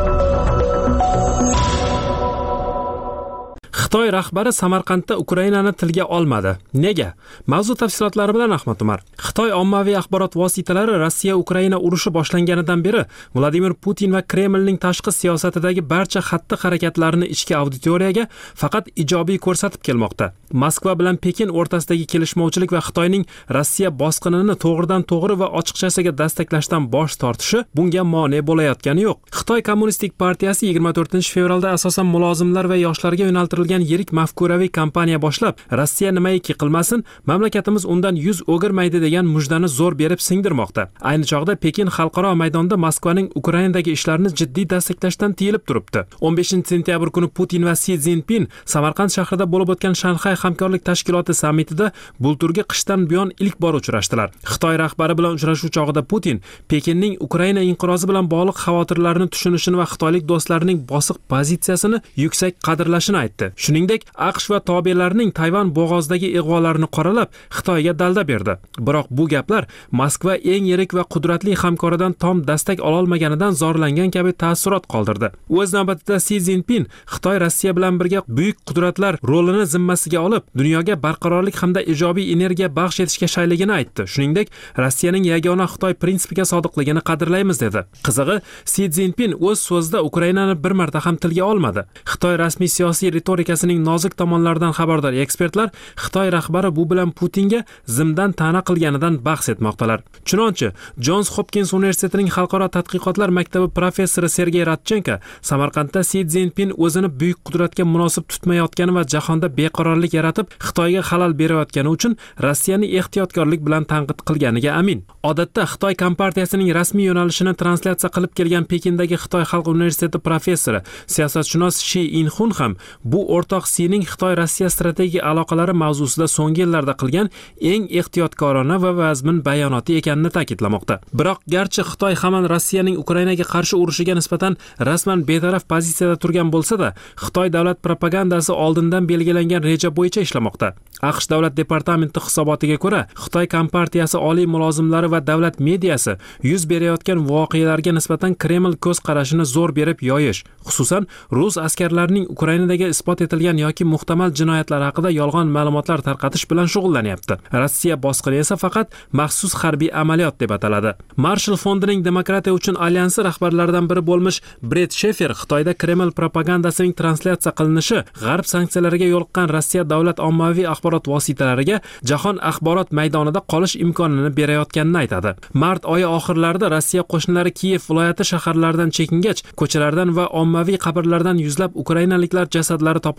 Xitoy rahbari Samarqandda Ukrainani tilga olmadi. Nega? Mavzu tafsilotlari bilan Ahmad Umar. Xitoy ommaviy axborot vositalari Rossiya-Ukraina urushi boshlanganidan beri Vladimir Putin va Kremlning tashqi siyosatidagi barcha xatti-harakatlarini ichki auditoriyaga faqat ijobiy ko'rsatib kelmoqda. Moskva bilan Pekin o'rtasidagi kelishmovchilik va Xitoyning Rossiya bosqinini to'g'ridan-to'g'ri va ochiqchasiga dastaklashdan bosh tortishi bunga mane bo'layotgani yo'q. Xitoy Kommunistik partiyasi 24-fevralda asosan mulozimlar va yoshlarga yo'naltirilgan yirik mafkuraviy kampaniya boshlab, Rossiya nimaiki qilmasin, mamlakatimiz undan yuz o'girmaydi degan mujdani zo'r berib singdirmoqda. Ayni chog'da Pekin xalqaro maydonda Moskvaning Ukrainadagi ishlarini jiddiy dastaklashdan tiyilib turibdi. 15-sentyabr kuni Putin va Si Szinpin Samarqand shahrida bo'lib o'tgan Shanxay hamkorlik tashkiloti sammitida bulturgi qishdan buyon ilk bor uchrashdilar. Xitoy rahbari bilan uchrashuv chog'ida Putin Pekinning Ukraina inqirozi bilan bog'liq xavotirlarni tushunishini va xitoylik do'stlarining bosiq pozitsiyasini yuksak qadrlashini aytdi. Shuningdek, AQSh va tobelarining Tayvan bo'g'ozidagi ig'volarini qoralab, Xitoyga dalda berdi. Biroq bu gaplar Moskva eng yirik va qudratli hamkoridan tom dastak ola olmaganidan zorlangan kabi ta'ssurot qoldirdi. O'z navbatida Si Szinpin Xitoy Rossiya bilan birga buyuk qudratlar rolini zimmasiga olib, dunyoga barqarorlik hamda ijobiy energiya baxsh etishga shayligini aytdi. Shuningdek, Rossiyaning yagona Xitoy prinsipiga sodiqligini qadrlaymiz dedi. Qizig'i, Si Szinpin o'z so'zida Ukrainani bir marta ham tilga olmadi. Xitoy rasmiy siyosiy retorikasining nozik tomonlaridan xabardor ekspertlar Xitoy rahbari bu bilan Putinga zimdan ta'na qilganidan bahs etmoqdalar. Chunonchi, Johns Hopkins universitetining xalqaro tadqiqotlar maktabi professori Sergey Radchenko Samarqandda Si Szinpin o'zini buyuk qudratga munosib tutmayotgani va jahonda beqarorlik yaratib, Xitoyga xalal berayotgani uchun Rossiyani ehtiyotkorlik bilan tanqid qilganiga amin. Odatda Xitoy kompartiyasining rasmiy yo'nalishini translyatsiya qilib kelgan Pekindagi Xitoy Xalq universiteti professori, siyosatshunos Shi Inxun ham bu o'rtoq Sining Xitoy-Rossiya strategik aloqalari mavzusida so'nggi yillarda qilgan eng ehtiyotkorona va vazmin bayonoti ekanini ta'kidlamoqda. Biroq garchi Xitoy hamon Rossiyaning Ukrainaga qarshi urushiga nisbatan rasman betaraf pozitsiyada turgan bo'lsa-da, Xitoy davlat propagandasi oldindan belgilangan reja bo'yicha ishlamoqda. AQSh davlat departamenti hisobotiga ko'ra, Xitoy kompartiyasi oliy mulozimlari va davlat mediyasi yuz berayotgan voqealarga nisbatan Kreml ko'z qarashini zo'r berib yoyish, xususan rus askarlarining Ukrainadagi isbot etilgan yoki muhtamal jinoyatlar haqida yolg'on ma'lumotlar tarqatish bilan shug'ullanyapti. Rossiya bosqini esa faqat maxsus harbiy amaliyot deb ataladi. Marshall fondining demokratiya uchun alyansi rahbarlaridan biri bo'lmish Brett Shefer Xitoyda Kreml propagandasining translyatsiya qilinishi g'arb sanksiyalariga yo'liqqan Rossiya davlat ommaviy axborot vositalariga jahon axborot maydonida qolish imkonini berayotganini aytadi. Mart oyi oxirlarida Rossiya qo'shinlari Kiyev viloyati shaharlaridan chekingach, ko'chalardan va ommaviy qabrlardan yuzlab ukrainaliklar jasadlari topilgan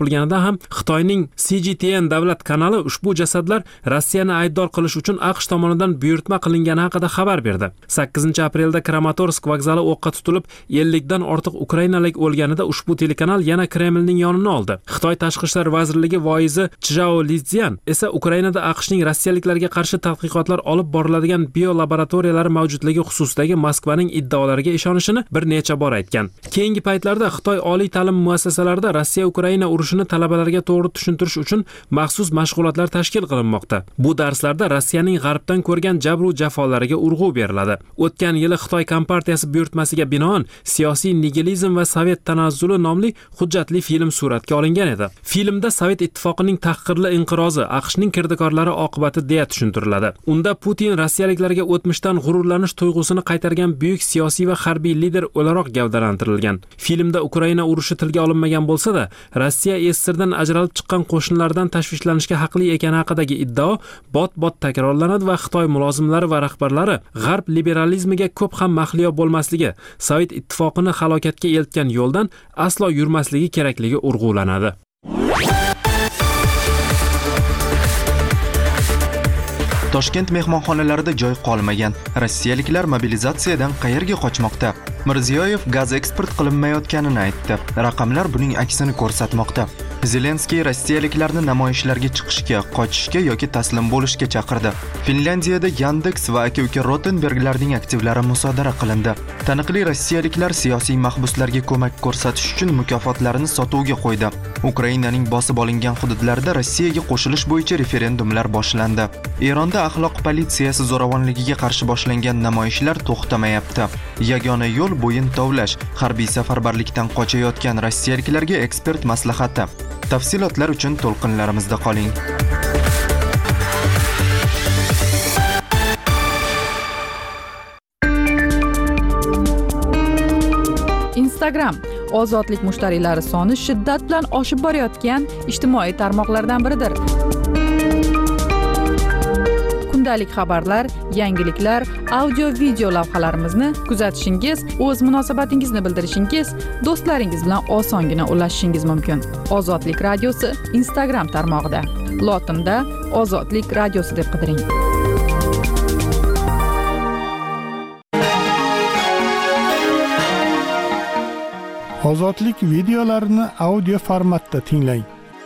bo'lganida ham Xitoyning CGTN davlat kanali ushbu jasadlar Rossiyani aybdor qilish uchun AQSh tomonidan buyurtma qilingani haqida xabar berdi. 8-aprelda Kramatorsk vokzali o'qqa tutilib, 50 dan ortiq ukrainalik o'lganida ushbu telekanal yana Kremlning yonini oldi. Xitoy tashqi ishlar vazirligi voizi Chjao Lizian esa Ukrainada AQShning rossiyaliklarga qarshi tadqiqotlar olib boriladigan biolaboratoriyalari mavjudligi xususidagi Moskvaning iddaolariga ishonishini bir necha bor aytgan. Keyingi paytlarda Xitoy oliy ta'lim muassasalarida Rossiya-Ukraina urushini talabalarga to'g'ri tushuntirish uchun maxsus mashg'ulotlar tashkil qilinmoqda. Bu darslarda Rossiyaning g'arbdan ko'rgan jabr va jafolariga urg'u beriladi. O'tgan yili Xitoy kompartiyasi buyurtmasiga binoan siyosiy nigilizm va sovet tanazzuli nomli hujjatli film suratga olingan edi. Filmda Sovet ittifoqining tahqirli inqirozi AQShning kirdikorlari oqibati deya tushuntiriladi. Unda Putin rossiyaliklarga o'tmishdan g'ururlanish tuyg'usini qaytargan buyuk siyosiy va harbiy lider o'laroq gavdalantirilgan. Filmda Ukraina urushi tilga olinmagan bo'lsa-da, Rossiya SSRdan ajralib chiqqan qo'shinlardan tashvishlanishga haqli ekani haqidagi iddao bot-bot takrorlanadi va Xitoy mulozimlari va rahbarlari g'arb liberalizmiga ko'p ham mahliyo bo'lmasligi, Sovet ittifoqini halokatga eltgan yo'ldan aslo yurmasligi kerakligi urg'ulanadi. Toshkent mehmonxonalarida joy qolmagan. Rossiyaliklar mobilizatsiyadan qayerga qochmoqda? Mirziyoyev gaz eksport qilinmayotganini aytdi. Raqamlar buning aksini ko'rsatmoqda. Zelenskiy rossiyaliklarni namoyishlarga chiqishga, qochishga yoki taslim bo'lishga chaqirdi. Finlyandiyada Yandex va aka-uka Rotenberglarning aktivlari musodara qilindi. Taniqli rossiyaliklar siyosiy mahbuslarga ko'mak ko'rsatish uchun mukofotlarini sotuvga qo'ydi. Ukrainaning bosib olingan hududlarida Rossiyaga qo'shilish bo'yicha referendumlar boshlandi. Eronda axloq politsiyasi zo'ravonligiga qarshi boshlangan namoyishlar to'xtamayapti. Yagona yo'l bo'yin tovlash. Harbiy safarbarlikdan qochayotgan rossiyaliklarga ekspert maslahati. Tafsilotlar uchun to'lqinlarimizda qoling. Instagram ozodlik mushtariylari soni shiddat bilan oshib borayotgan ijtimoiy tarmoqlardan biridir. Kundalik xabarlar, yangiliklar, audio-video lavhalarimizni kuzatishingiz, o'z munosabatingizni bildirishingiz, do'stlaringiz bilan osongina ulashishingiz mumkin. Ozodlik radiosi Instagram tarmog'ida. Lotinda Ozodlik radiosi deb qidiring. Ozodlik videolarini audio formatda tinglang.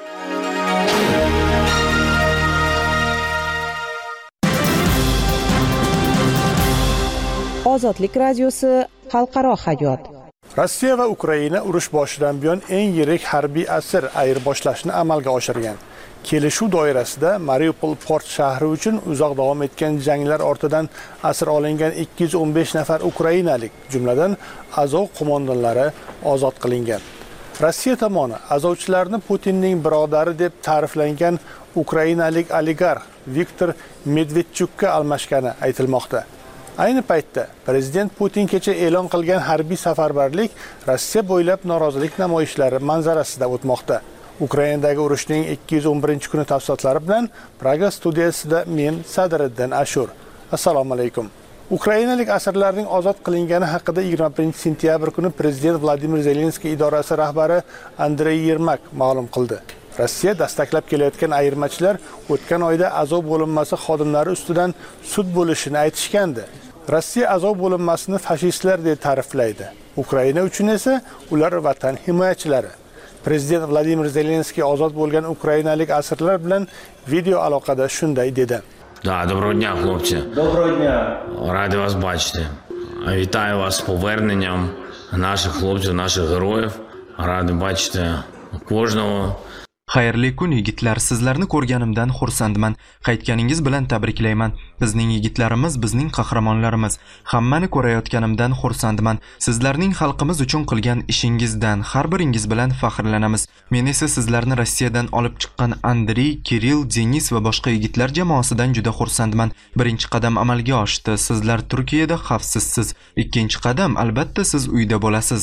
Ozodlik radiosi xalqaro hayot. Rossiya va Ukraina urush boshidan buyon eng yirik harbiy asir ayirboshlashni amalga oshirgan. Kelishuv doirasida Mariupol port shahri uchun uzoq davom etgan janglar ortidan asir olingan 215 nafar ukrainalik, jumladan Azov qo'mondonlari ozod qilingan. Rossiya tomoni azovchilarni Putinning birodari deb ta'riflangan ukrainalik oligarx Viktor Medvedchukka almashgani aytilmoqda. Ayni paytda prezident Putin kecha e'lon qilgan harbiy safarbarlik Rossiya bo'ylab norozilik namoyishlari manzarasida o'tmoqda. Ukrainadagi urushning 211-kuni tafsilotlari bilan Praga studiyasida men Sadriddin Ashur. Assalomu alaykum. Ukrainalik asirlarning ozod qilingani haqida 21-sentyabr kuni prezident Vladimir Zelenskiy idorasi rahbari Andrey Yermak ma'lum qildi. Rossiya dastaklab kelayotgan ayirmachilar o'tgan oyda Azov bo'linmasi xodimlari ustidan sud bo'lishini aytishgandi. Rossiya Azov bo'linmasini fashistlar deb ta'riflaydi. Ukraina uchun esa ular vatan himoyachilari. Prezident Vladimir Zelenskiy ozod bo'lgan ukrainalik asirlar bilan video aloqada shunday dedi. Да, доброго дня, хлопці. Доброго дня. Радий вас бачити. Вітаю вас з поверненням наших хлопців, наших героїв. Радий бачити кожного. Xayrli kun yigitlar, sizlarni ko'rganimdan xursandman. Qaytganingiz bilan tabriklayman. Bizning yigitlarimiz bizning qahramonlarimiz. Hammani ko'rayotganimdan xursandman. Sizlarning xalqimiz uchun qilgan ishingizdan har biringiz bilan faxrlanamiz. Men esa sizlarni Rossiyadan olib chiqqan Andrey, Kirill, Denis va boshqa yigitlar jamoasidan juda xursandman. Birinchi qadam amalga oshdi. Sizlar Turkiyada xavfsizsiz. Ikkinchi qadam albatta siz uyda bo'lasiz.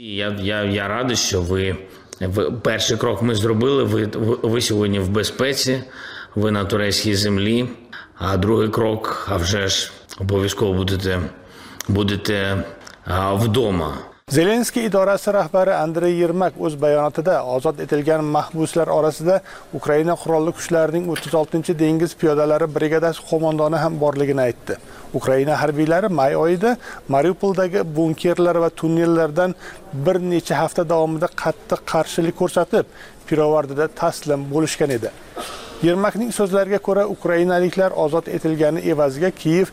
Я радий, що перший крок ми зробили, ви сьогодні в безпеці, ви на турецькій землі, а другий крок, а вже ж обов'язково будете вдома. Zelenskiy idorasi rahbari Andrey Yermak o'z bayonotida ozod etilgan mahbuslar orasida Ukraina qurolli kuchlarining 36-dengiz piyodalari brigadasi qo'mondoni ham borligini aytdi. Ukraina harbiylari may oyida Mariupoldagi bunkerlar va tunnellardan bir necha hafta davomida qattiq qarshilik ko'rsatib, pirovardida taslim bo'lishgan edi. Yermakning so'zlariga ko'ra, ukrainaliklar ozod etilgani evaziga Kiyev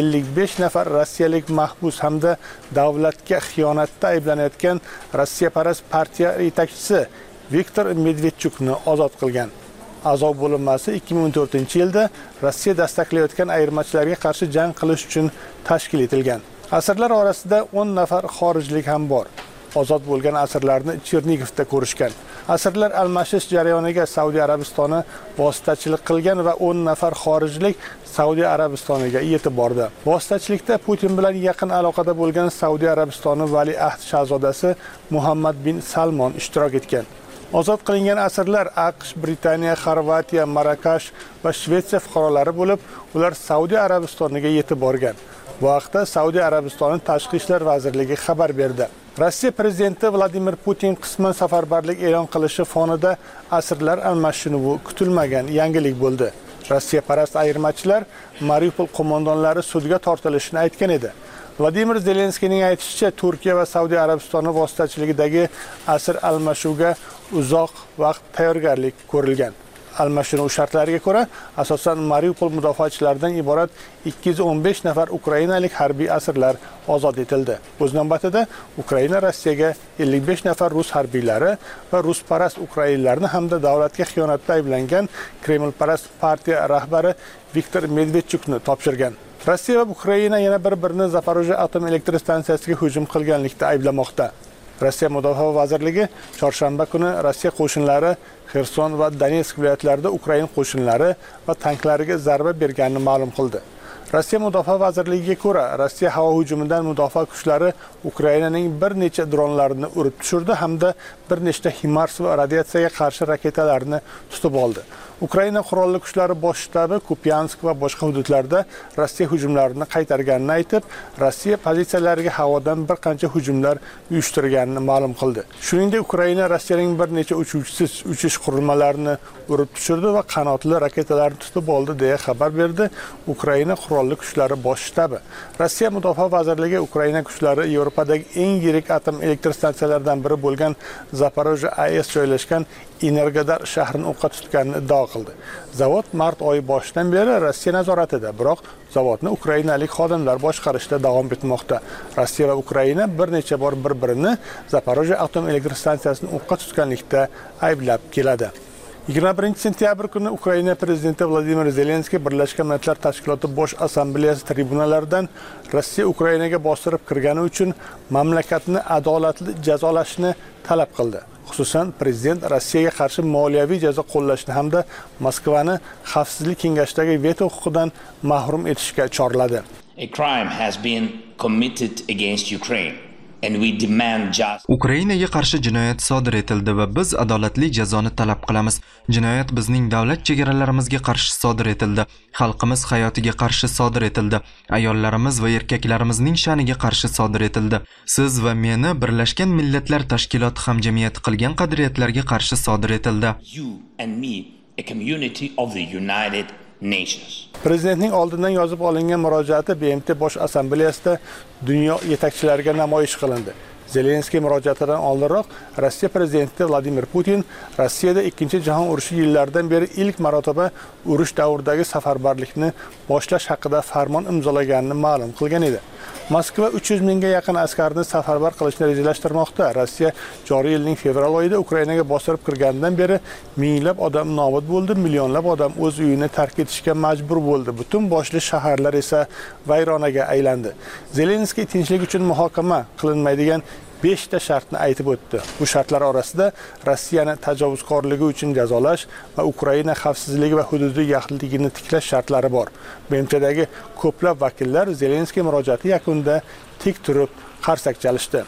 55 nafar rossiyalik mahbus hamda davlatga xiyonatda ayblanayotgan Rossiyaparast partiya yetakchisi Viktor Medvedchukni ozod qilgan. Azov bo'linmasi 2014-yilda Rossiya dastaklayotgan ayirmachilarga qarshi jang qilish uchun tashkil etilgan. Asirlar orasida 10 nafar xorijlik ham bor. Ozod bo'lgan asirlarni Chernigivda ko'rishgan. Asirlar almashish jarayoniga Saudiya Arabistoni vositachilik qilgan va 10 nafar xorijlik Saudiya Arabistoniga yetib bordi. Vositachilikda Putin bilan yaqin aloqada bo'lgan Saudiya Arabistoni valiahd shahzodasi Muhammad bin Salmon ishtirok etgan. Ozod qilingan asirlar AQSh, Britaniya, Xorvatiya, Marokash va Shvetsiya fuqarolari bo'lib, ular Saudiya Arabistoniga yetib borgan. Bu haqda Saudiya Arabistoni Tashqi ishlar vazirligi xabar berdi. Rossiya prezidenti Vladimir Putin qisman safarbarlik e'lon qilishi fonida asirlar almashinuvi kutilmagan yangilik bo'ldi. Rossiyaparast ayirmachilar Mariupol qo'mondonlari sudga tortilishini aytgan edi. Vladimir Zelenskiyning aytishicha, Turkiya va Saudiya Arabistoni vositachiligidagi asir almashuviga uzoq vaqt tayyorgarlik ko'rilgan. Almashinuv shartlariga ko'ra, asosan Mariupol mudofaachilaridan iborat 215 nafar ukrainalik harbiy asirlar ozod etildi. O'z navbatida Ukraina Rossiyaga 55 nafar rus harbiylari va rusparast ukrainlarni hamda davlatga xiyonatda ayblangan Kremlparast partiya rahbari Viktor Medvedchukni topshirgan. Rossiya va Ukraina yana bir-birini Zaporojye atom elektr stansiyasiga hujum qilganlikda ayblamoqda. Rossiya Mudofaa vazirligi chorshanba kuni Rossiya qo'shinlari Xerson va Donetsk viloyatlarida Ukraina qo'shinlari va tanklariga zarba berganini ma'lum qildi. Rossiya Mudofaa vazirligiga ko'ra, Rossiya havo hujumidan mudofaa kuchlari Ukrainaning bir necha dronlarini urib tushirdi hamda bir nechta HIMARS va radiatsiyaga qarshi raketalarni tutib oldi. Ukraina qurolli kuchlari bosh shtabi Kupyansk va boshqa hududlarda Rossiya hujumlarini qaytarganini aytib, Rossiya pozitsiyalariga havodan bir qancha hujumlar uyushtirganini ma'lum qildi. Shuningdek, Ukraina Rossiyaning bir necha uchuvchisiz uchish qurilmalarini urib tushirdi va qanotli raketalarni tutib oldi deya xabar berdi Ukraina qurolli kuchlari bosh shtabi. Rossiya Mudofaa vazirligi Ukraina kuchlari Yevropadagi eng yirik atom elektr stansiyalaridan biri bo'lgan Zaporojye AES joylashgan Energodar shahrini o'qqa tutganini iddao qildi. Zavod mart oyi boshidan beri Rossiya nazoratida, biroq zavodni ukrainalik xodimlar boshqarishda davom etmoqda. Rossiya va Ukraina bir necha bor bir-birini Zaporojye atom elektr stansiyasini o'qqa tutganlikda ayblab keladi. 21-sentyabr kuni Ukraina prezidenti Vladimir Zelenskiy Birlashgan Millatlar Tashkiloti Bosh Assambleyasi tribunalaridan Rossiya Ukrainaga bostirib kirgani uchun mamlakatni adolatli jazolashni talab qildi. Xususan, prezident Rossiyaga qarshi moliyaviy jazo qo'llashni hamda Moskvani Xavfsizlik kengashidagi veto huquqidan mahrum etishga chorladi. A crime has been committed against Ukraine. Ukrainaga qarshi jinoyat sodir etildi va biz adolatli jazoni talab qilamiz. Jinoyat bizning davlat chegaralarimizga qarshi sodir etildi. Xalqimiz hayotiga qarshi sodir etildi. Ayollarimiz va erkaklarimizning sha'niga qarshi sodir etildi. Siz va meni Birlashgan Millatlar Tashkiloti hamjamiyati qilgan qadriyatlarga qarshi sodir etildi. Prezidentning oldindan yozib olingan murojaati BMT Bosh Assambleyasida dunyo yetakchilariga namoyish qilindi. Zelenskiy murojaatidan oldinroq Rossiya prezidenti Vladimir Putin Rossiyada 2-jahon urushi yillaridan beri ilk marotaba urush davridagi safarbarlikni boshlash haqida farmon imzolaganini ma'lum qilgan edi. Moskva 300 mingga yaqin askarni safarbar qilishni rejalashtirmoqda. Rossiya joriy yilning fevral oyida Ukrainaga bostirib kirganidan beri minglab odam nobud bo'ldi, millionlab odam o'z uyini tark etishga majbur bo'ldi. Butun boshli shaharlar esa vayronaga aylandi. Zelenskiy tinchlik uchun muhokama qilinmaydigan 5 ta shartni aytib o'tdi. Bu shartlar orasida Rossiyani tajovuzkorligi uchun jazolash va Ukraina xavfsizligi va hududiy yaxlitligini tiklash shartlari bor. BMTdagi ko'plab vakillar Zelenskiy murojaati yakunida tik turib qarsak chalishdi.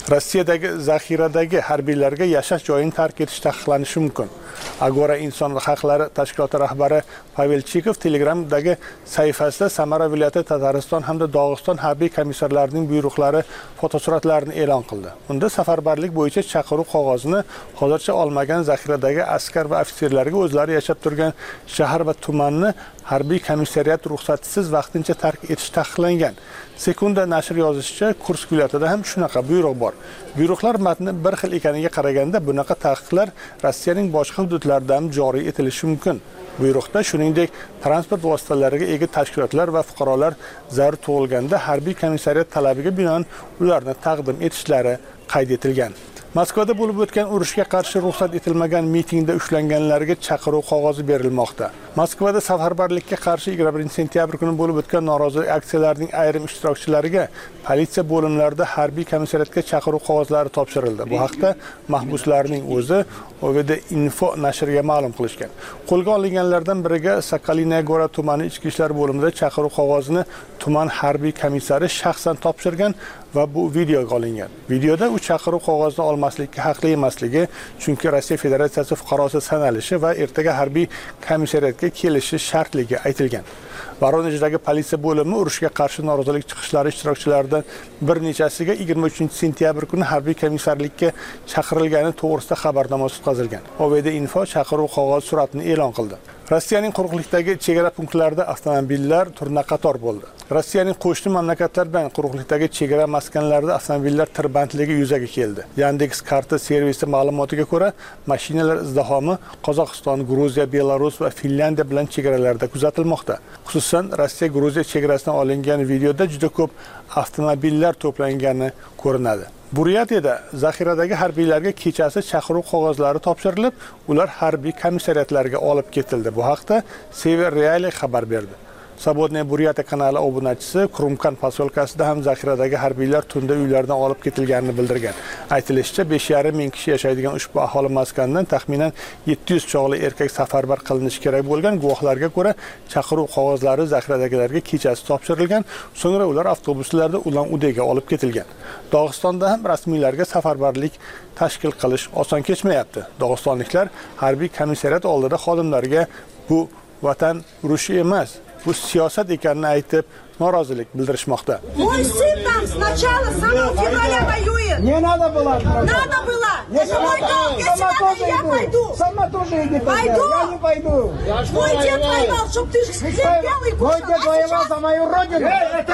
Rossiyadagi zaxiradagi harbiylarga yashash joyini tark etish taqiqlanishi mumkin. Agora inson haqlari tashkiloti rahbari Pavel Chikov Telegramdagi sahifasida Samara viloyati, Tatariston hamda Dog'iston harbiy komissarlarining buyruqlari fotosuratlarini e'lon qildi. Unda safarbarlik bo'yicha chaqiruv qog'ozini hozircha olmagan zaxiradagi askar va ofitserlarga o'zlari yashab turgan shahar va tumanni harbiy komissariyat ruxsatisiz vaqtincha tark etish taqiqlangan. Sekunda nashr yozishicha, Kursk viloyatida ham shunaqa buyruq bor. Buyruqlar matni bir xil ekaniga qaraganda bunaqa taqiqlar Rossiyaning boshqa hududlarida ham joriy etilishi mumkin. Buyruqda shuningdek transport vositalariga ega tashkilotlar va fuqarolar zarur tug'ilganda harbiy komissariyat talabiga binoan ularni taqdim etishlari qayd etilgan. Moskvada bo'lib o'tgan urushga qarshi ruxsat etilmagan mitingda ushlanganlarga chaqiruv qog'ozi berilmoqda. Moskvada safarbarlikka qarshi 21-sentyabr kuni bo'lib o'tgan norozilik aksiyalarining ayrim ishtirokchilariga politsiya bo'limlarida harbiy komissariyatga chaqiruv qog'ozlari topshirildi. Bu haqda mahbuslarning o'zi OVD Info nashriga ma'lum qilishgan. Qo'lga olinganlardan biriga Sokolinaye Gora tumani ichki ishlar bo'limida chaqiruv qog'ozini tuman harbiy komissari shaxsan topshirgan va bu videoga olingan. Videoda u chaqiruv qog'ozini olmaslikka haqli emasligi, chunki Rossiya Federatsiyasi fuqarosi sanalishi va ertaga harbiy komissariyatga kelishi shartligi aytilgan. Voronejdagi politsiya bo'limi urushga qarshi norozilik chiqishlari ishtirokchilaridan bir nechasiga 23-sentyabr kuni harbiy komissarlikka chaqirilgani to'g'risida xabarnoma o'tkazilgan. OVD Info chaqiruv qog'oz suratini e'lon qildi. Rossiyaning quruqlikdagi chegara punktlarida avtomobillar turna-qator bo'ldi. Rossiyaning qo'shni mamlakatlar bilan quruqlikdagi chegara maskanlarida avtomobillar tirbandligi yuzaga keldi. Yandex karta servisi ma'lumotiga ko'ra, mashinalar izdihomi Qozog'iston, Gruziya, Belarus va Finlandiya bilan chegaralarda kuzatilmoqda. Xususan, Rossiya-Gruziya chegarasidan olingan videoda juda ko'p avtomobillar to'plangani ko'rinadi. Buryatiyada zaxiradagi harbiylarga kechasi chaqiruv qog'ozlari topshirilib, ular harbiy komissariyatlarga olib ketildi. Bu haqda Sever Reali xabar berdi. Sabodniy Buryatiya kanali obunachisi Krumkan posyolkasida ham zaxiradagi harbiylar tunda uylaridan olib ketilganini bildirgan. Aytilishicha, 5,5 ming kishi yashaydigan ushbu aholi maskanidan taxminan 700 chog'li erkak safarbar qilinishi kerak bo'lgan. Guvohlarga ko'ra, chaqiruv qog'ozlari zaxiradagilarga kechasi topshirilgan, so'ngra ular avtobuslarda Ulan-Udega olib ketilgan. Dog'istonda ham rasmiylarga safarbarlik tashkil qilish oson kechmayapti. Dog'istonliklar harbiy komissariyat oldida xodimlarga bu vatan urushi emas, bu siyosat ekanini aytib norozilik bildirishmoqda. Мой сын там сначала с самого февраля воюет. Не надо было. Надо было. Это мой долг. Если надо, я пойду. Сама тоже иди. Пойду. Я не пойду. Мой дед воевал, чтобы ты терпел и кушал. Мой дед воевал за мою родину. Это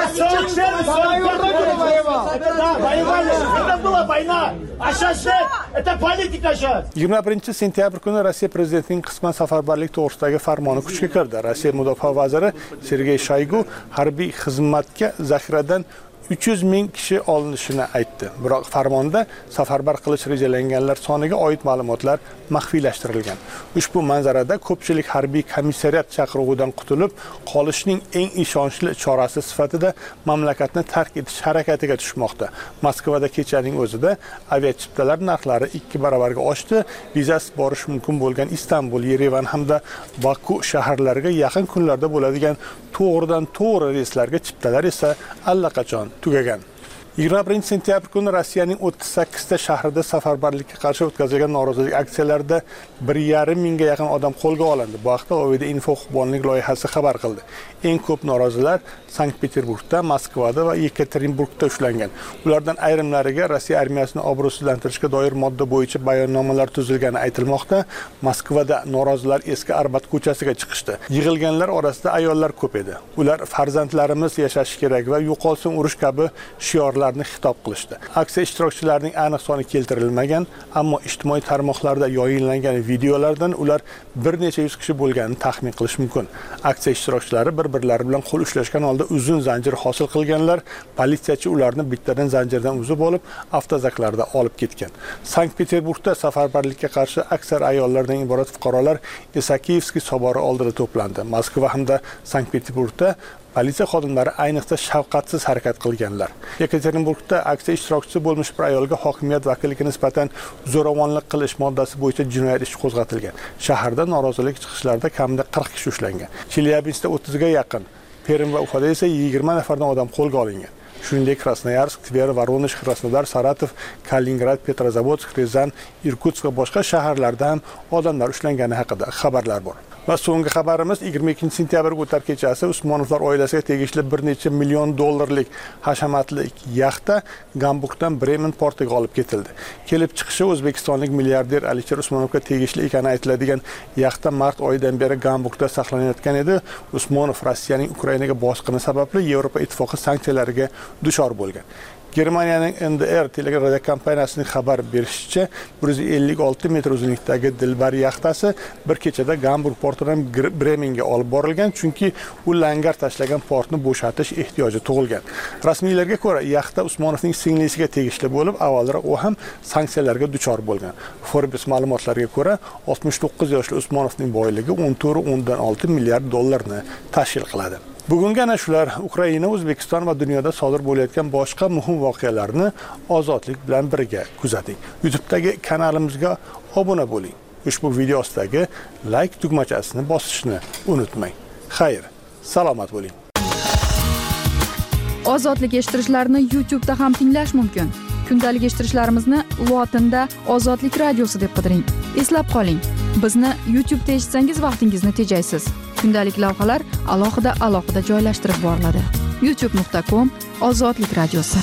за мою родину воевал. Это да, воевали. Это была война. А сейчас это политика сейчас. 21-sentyabr kuni Rossiya prezidentining qisman safarbarlik to'g'risidagi farmoni kuchga kirdi. Rossiya mudofaa vaziri Sergey Shoygu harbiy xizmatga zaxiradan 300 ming kishi olinishini aytdi. Biroq farmonda safarbar qilish rejalanganlar soniga oid ma'lumotlar maxfiylashtirilgan. Ushbu manzarada ko'pchilik harbiy komissariyat chaqiruvidan qutulib qolishning eng ishonchli chorasi sifatida mamlakatni tark etish harakatiga tushmoqda. Moskvada kechaning o'zida aviachiptalar narxlari 2 barobarga oshdi. Vizasiz borish mumkin bo'lgan Istanbul, Yerevan hamda Baku shaharlariga yaqin kunlarda bo'ladigan to'g'ridan-to'g'ri reyslarga chiptalar esa allaqachon tugagan. 21-sentyabr kuni Rossiyaning 38 ta shahrida safarbarlikka qarshi o'tkazilgan norozilik aksiyalarida 1,5 mingga yaqin odam qo'lga olindi. Bu haqda OVD Info huquqbonlik loyihasi xabar qildi. Eng ko'p norozilar Sankt-Peterburgda, Moskvada va Yekaterinburgda ushlangan. Ulardan ayrimlariga Rossiya armiyasini obro'sizlantirishga doir modda bo'yicha bayonnomalar tuzilgani aytilmoqda. Moskvada norozilar eski Arbat ko'chasiga chiqishdi. Yig'ilganlar orasida ayollar ko'p edi. Ular farzandlarimiz yashashi kerak va yo'qolsin urush kabi shiorlarni xitob qilishdi. Aksiya ishtirokchilarining aniq soni keltirilmagan, ammo ijtimoiy tarmoqlarda yoyinlangan videolardan ular bir necha yuz kishi bo'lganini taxmin qilish mumkin. Aksiya ishtirokchilari bir-birlari bilan qo'l ushlashgan holda uzun zanjir hosil qilganlar, politsiyachi ularni bittadan zanjirdan uzib olib, avtozaklarda olib ketgan. Sankt-Peterburgda safarbarlikka qarshi aksar ayollardan iborat fuqarolar Isakiyevskiy sobori oldida to'plandi. Moskva hamda Sankt-Peterburgda politsiya xodimlari ayniqsa shafqatsiz harakat qilganlar. Yekaterinburgda aksiya ishtirokchisi bo'lmish bir ayolga hokimiyat vakiliga nisbatan zo'ravonlik qilish moddasi bo'yicha jinoyat ishi qo'zg'atilgan. Shaharda norozilik chiqishlarida kamida 40 kishi ushlangan. Chelyabinskda 30 ga yaqin, Perm va Ufada esa 20 nafardan odam qo'lga olingan. shuningdek Krasnoyarsk, Tver, Voronezh, Krasnodar, Saratov, Kaliningrad, Petrozavodsk, Ryazan, Irkutsk va boshqa shaharlarda ham odamlar ushlangani haqida xabarlar bor. Va so'nggi xabarimiz 22-sentyabrga o'tar kechasi Usmonovlar oilasiga tegishli bir necha million dollarlik hashamatli yaxta Gamburgdan Bremen portiga olib ketildi. Kelib chiqishi o'zbekistonlik milliarder Alisher Usmonovga tegishli ekani aytiladigan yaxta mart oyidan beri Gamburgda saqlanayotgan edi. Usmonov Rossiyaning Ukrainaga bosqini sababli Yevropa ittifoqi sanksiyalariga duchor bo'lgan. Germaniyaning NDR teleradiokompaniyasining xabar berishicha 156 metr uzunlikdagi Dilbar yaxtasi bir kechada Gamburg portidan Bremenga olib borilgan, chunki u langar tashlagan portni bo'shatish ehtiyoji tug'ilgan. Rasmiylarga ko'ra, yaxta Usmonovning singlisiga tegishli bo'lib, avvalroq u ham sanksiyalarga duchor bo'lgan. Forbes ma'lumotlariga ko'ra, 69 yoshli Usmonovning boyligi 14.6 milliard dollarni tashkil qiladi. Bugungi ana shular Ukraina, O'zbekiston va dunyoda sodir bo'layotgan boshqa muhim voqealarni ozodlik bilan birga kuzating. YouTube'dagi kanalimizga obuna bo'ling. Ushbu video ostidagi like tugmachasini bosishni unutmang. Xayr, salomat bo'ling. Ozodlik eshittirishlarni YouTube'da ham tinglash mumkin. Kundalik eshittirishlarimizni lotinda Ozodlik radiosi deb qidiring. Eslab qoling, bizni YouTube'da eshitsangiz vaqtingizni tejaysiz. Kundalik lavhalar alohida joylashtirib boriladi. youtube.com/Ozodlik radiosi.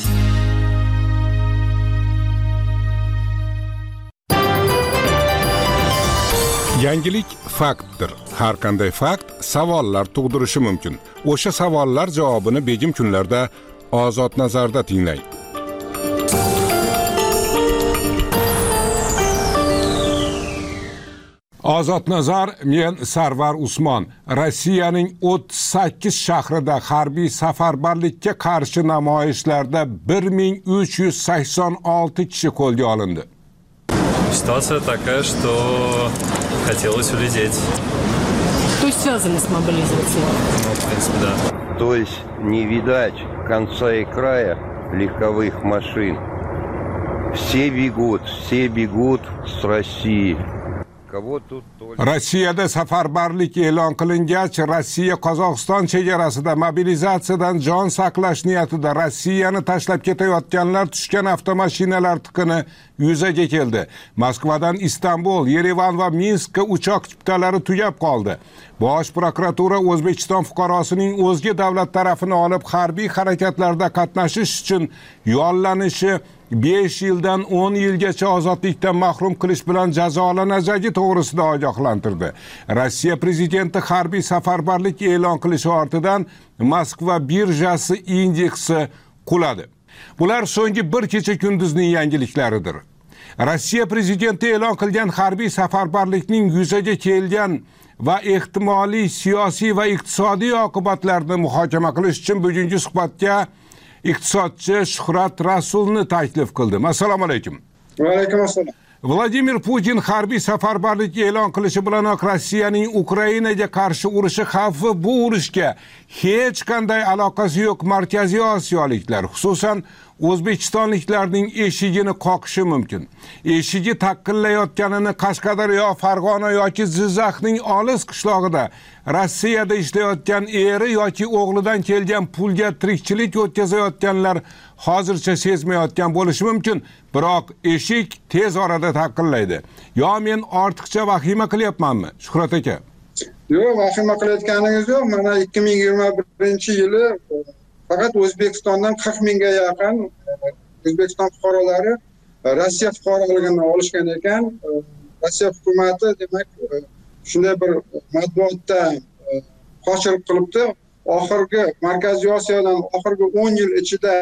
Yangilik faktdir. Har qanday fakt savollar tug'dirishi mumkin. O'sha savollar javobini begim kunlarda Ozod nazarda tinglang. Ozod nazar, men Sarvar Usmon. Rossiyaning 38 shahrida harbiy safarbarlikka qarshi namoyishlarda 1386 kishi qo'lga olindi. Ситуация такая, что хотелось улететь. То есть связаны с мобилизацией? Ну, в принципе, да. То есть не видать конца и края легковых машин. Все бегут с России. Rossiyada safarbarlik e'lon qilingach, Rossiya Qozog'iston chegarasida mobilizatsiyadan jon saqlash niyatida Rossiyani tashlab ketayotganlar tushgan avtomashinalar tiqini yuzaga keldi. Moskvadan Istanbul, Yerevan va Minskka uchoq chiptalari tugab qoldi. Bosh prokuratura O'zbekiston fuqarosining o'zga davlat tarafini olib harbiy harakatlarda qatnashish uchun yollanishi 5 yildan 10 yilgacha ozodlikdan mahrum qilish bilan jazolanajagi to'g'risida ogohlantirdi. Rossiya prezidenti harbiy safarbarlik e'lon qilishi ortidan Moskva birjasi indeksi quladi. Bular so'nggi bir kecha kunduzning yangiliklaridir. Rossiya prezidenti e'lon qilgan harbiy safarbarlikning yuzaga kelgan va ehtimoliy siyosiy va iqtisodiy oqibatlarini muhokama qilish uchun bugungi suhbatga iqtisodchi Shuhrat Rasulni taklif qildim. Assalomu alaykum. Va alaykum assalom. Vladimir Putin harbiy safarbarlik e'lon qilishi bilanoq Rossiyaning Ukrainaga qarshi urushi xavfi bu urushga hech qanday aloqasi yo'q Markaziy Osiyoliklar, xususan O'zbekistonliklarning eshigini qoqishi mumkin. Eshigi taqillayotganini Qashqadaryo, Farg'ona yoki Jizzaxning olis qishlog'ida Rossiyada ishlayotgan eri yoki o'g'lidan kelgan pulga tirikchilik o'tkazayotganlar hozircha sezmayotgan bo'lishi mumkin, biroq eshik tez orada taqillaydi. Yo men ortiqcha vahima qilyapmanmi, Shuhrat aka? Yo'q, vahima qilayotganingiz yo'q. Mana 2021-yili faqat O'zbekistondan 40 mingga yaqin O'zbekiston fuqarolari Rossiya fuqaroligini olishgan ekan. Rossiya hukumati demak shunday bir matbuotda qo'shilib qilibdi. Oxirgi Markaziy Osiyodan oxirgi 10 yil ichida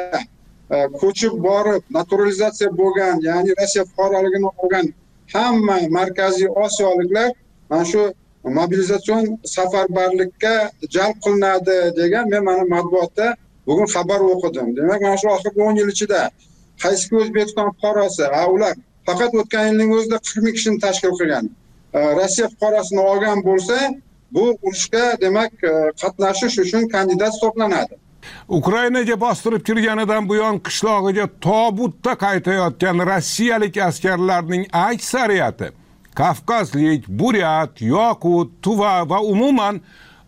ko'chib borib naturalizatsiya bo'lgan, ya'ni Rossiya fuqaroligini olgan hamma Markaziy Osiyoliklar mana shu mobilizatsion safarbarlikka jalb qilinadi degan men mana matbuotda bugun xabar o'qidim. Demak, mana shu oxirgi 10 yil ichida qaysi O'zbekiston fuqarosi, ular faqat o'tgan yilning o'zida 40 ming kishini tashkil qilgan. Rossiya fuqarosini olgan bo'lsa, bu urushga demak qatnashish uchun kandidat hisoblanadi. Ukrainaga bostirib kirganidan buyon qishlog'iga tobutda qaytayotgan rossiyalik askarlarning aksariyati Kavkazlik, Buryat, Yoqut, Tuva va umuman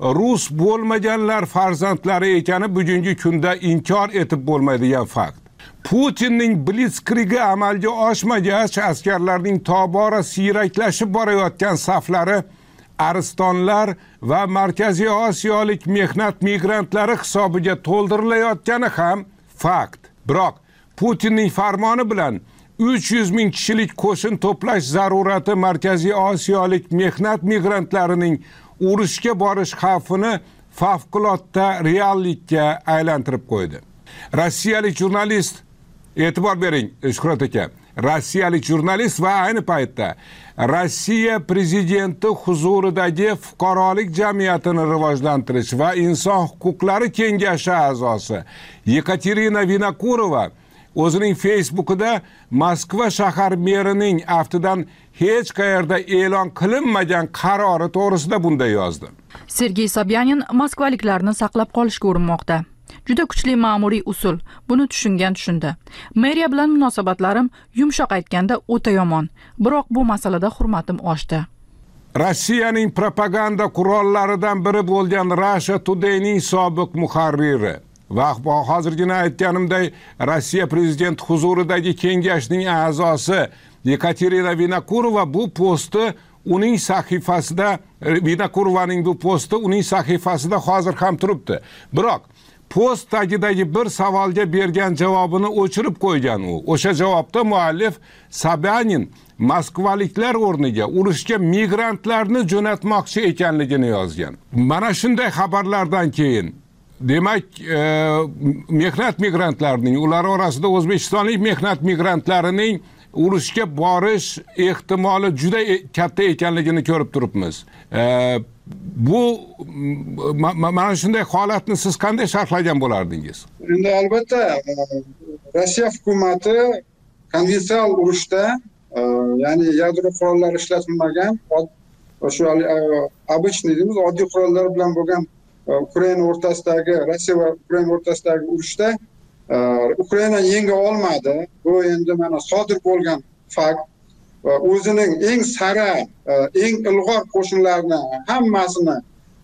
rus bo'lmaganlar farzandlari ekani bugungi kunda inkor etib bo'lmaydigan fakt. Putinning blitzkrigi amalga oshmagach, askarlarning tobora siyraklashib borayotgan saflari aristonlar va Markaziy Osiyolik mehnat migrantlari hisobiga to'ldirilayotgani ham fakt. Biroq Putinning farmoni bilan 300 ming kishilik qo'shin to'plash zarurati Markaziy Osiyolik mehnat migrantlarining urushga borish xavfini favqulodda reallikka aylantirib qo'ydi. Rossiyalik jurnalist, e'tibor bering Shuhrat aka, rossiyalik jurnalist va ayni paytda Rossiya prezidenti huzuridagi fuqarolik jamiyatini rivojlantirish va inson huquqlari kengashi a'zosi Yekaterina Vinokurova o'zining Facebook'ida Moskva shahar merining aftidan hech qayerda e'lon qilinmagan qarori to'g'risida bunday yozdi. Sergey Sobyanin moskvaliklarni saqlab qolishga urinmoqda. Juda kuchli ma'muriy usul. Buni tushundi. Meriya bilan munosabatlarim yumshoq aytganda o'ta yomon. Biroq bu masalada hurmatim oshdi. Rossiyaning propaganda qurollaridan biri bo'lgan Russia Today'ning sobiq muharriri va hozirgina aytganimday Rossiya prezidenti huzuridagi kengashning a'zosi Yekaterina Vinokurova bu posti uning sahifasida hozir ham turibdi. Biroq post tagidagi bir savolga bergan javobini o'chirib qo'ygan u. O'sha javobda muallif Sobyanin moskvaliklar o'rniga urushga migrantlarni jo'natmoqchi ekanligini yozgan. Mana shunday xabarlardan keyin demak, mehnat migrantlarining, ular orasida o'zbekistonlik mehnat migrantlarining urushga borish ehtimoli juda katta ekanligini ko'rib turibmiz. Bu mana shunday holatni siz qanday sharhlagan bo'lardingiz? Endi albatta Rossiya hukumati konvensional urushda, ya'ni yadro qurollari ishlatilmagan, o'sha обычный deymiz, oddiy qurollar bilan bo'lgan Ukraina o'rtasidagi, Rossiya va Ukraina o'rtasidagi urushda Ukraina yenga olmadi. Bu endi mana sodir bo'lgan fakt. Va o'zining eng sara, eng ilg'or qo'shinlarini hammasini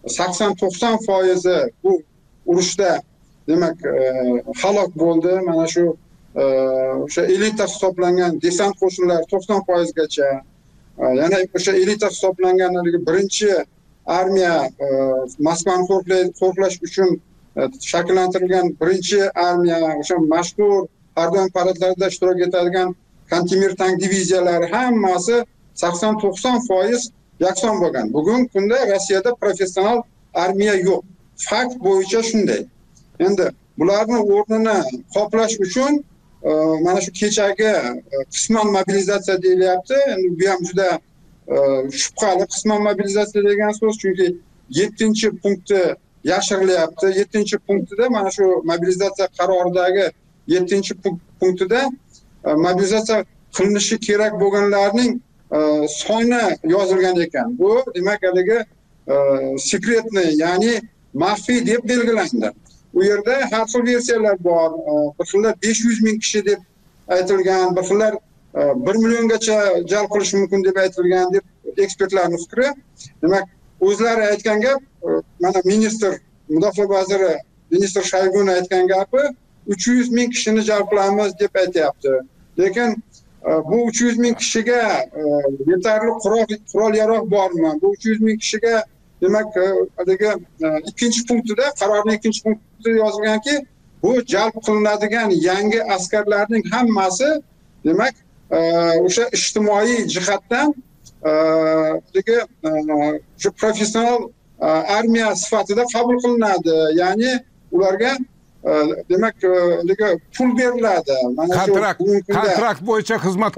80-90% bu urushda demak halok bo'ldi. Mana shu o'sha elita hisoblangan desant qo'shinlari 90% gacha, yana o'sha elita hisoblangan birinchi armiya, Moskvani qo'riqlash uchun shakllantirilgan birinchi armiya, o'sha mashhur Ardon paradlarida ishtirok etadigan Kantemir tank diviziyalari hammasi 80-90% yakson bo'lgan. Bugungi kunda Rossiyada professional armiya yo'q. Fakt bo'yicha shunday. Endi bularni o'rnini qoplash uchun mana shu kechagi qisman mobilizatsiya deyilyapti. Endi bu ham juda shubhali qisman mobilizatsiya degan so'z, chunki 7-punkti yashirilyapti. 7-punktida mana shu mobilizatsiya qaroridagi 7-punktida mobilizatsiya qilinishi kerak bo'lganlarning soni yozilgan ekan. Bu demak haligi sekretniy, ya'ni maxfiy deb belgilandi. Bu yerda har xil versiyalar bor. Bir xillar 500 ming kishi deb aytilgan, bir xillar 1 milliongacha jalb qilish mumkin deb aytilgan deb ekspertlarning fikri. Demak, o'zlari aytgan gap, mana mudofaa vaziri ministr Shoyguni aytgan gapi 300 ming kishini jalb qilamiz deb aytyapti. Lekin bu 300 ming kishiga yetarli qurol-yarog' bormi? Bu 300 ming kishiga demak haligi ikkinchi punktida, qarorning ikkinchi punktida yozilganki, bu jalb qilinadigan yangi askarlarning hammasi demak o'sha ijtimoiy jihatdan shu professional armiya sifatida qabul qilinadi. Ya'ni ularga demak pul beriladi. Kontrakt bo'yicha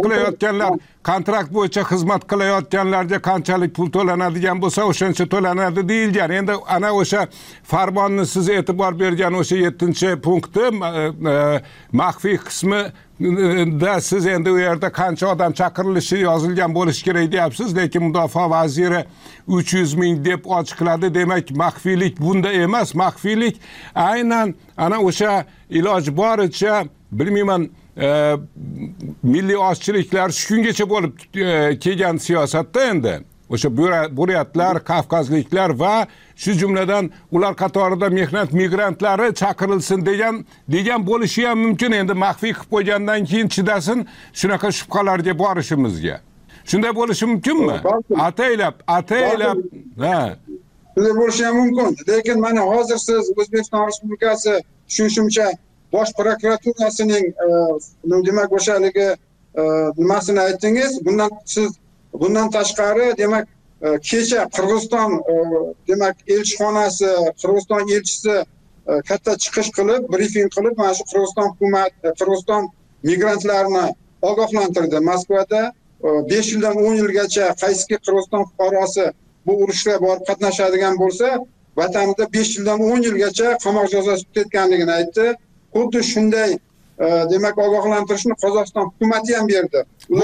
xizmat qilayotganlarga qanchalik pul to'lanadigan bo'lsa, o'shancha to'lanadi deyilgan. Endi ana o'sha farmonni siz e'tibor bergan o'sha 7-punkti maxfiy qismi da siz endi u yerda qancha odam chaqirilishi yozilgan bo'lishi kerak deyapsiz, lekin mudofaa vaziri 300 ming deb ochiqladi. Demak, maxfiylik bunda emas. Maxfiylik aynan ana o'sha iloji boricha, bilmayman, milliy ozchiliklar shu kungacha bo'lib kelgan siyosatda endi o'sha buryatlar, kavkazliklar va shu jumladan ular qatorida mehnat migrantlari chaqirilsin degan bo'lishi ham mumkin. Endi maxfiy qilib qo'ygandan keyin chidasin shunaqa shubhalarga borishimizga. Shunday bo'lishi mumkinmi? Ataylab ha. Shunday bo'lishi ham mumkin. Lekin mana hozir siz O'zbekiston Respublikasi tushunishimcha Bosh prokuraturasining demak o'shaligi nimasini aytdingiz. Bundan tashqari demak kecha Qirg'iziston demak elchixonasi, Qirg'iziston elchisi katta chiqish qilib, brifing qilib, mana shu Qirg'iziston hukumat, Qirg'iziston migrantlarni ogohlantirdi. Moskvada 5 yildan 10 yilgacha qaysiki Qirg'iziston fuqarosi bu urushga borib qatnashadigan bo'lsa, vatanida 5 yildan 10 yilgacha qamoq jazosi kutayotganligini aytdi. Xuddi shunday demak ogohlantirishni Qozog'iston hukumati ham berdi.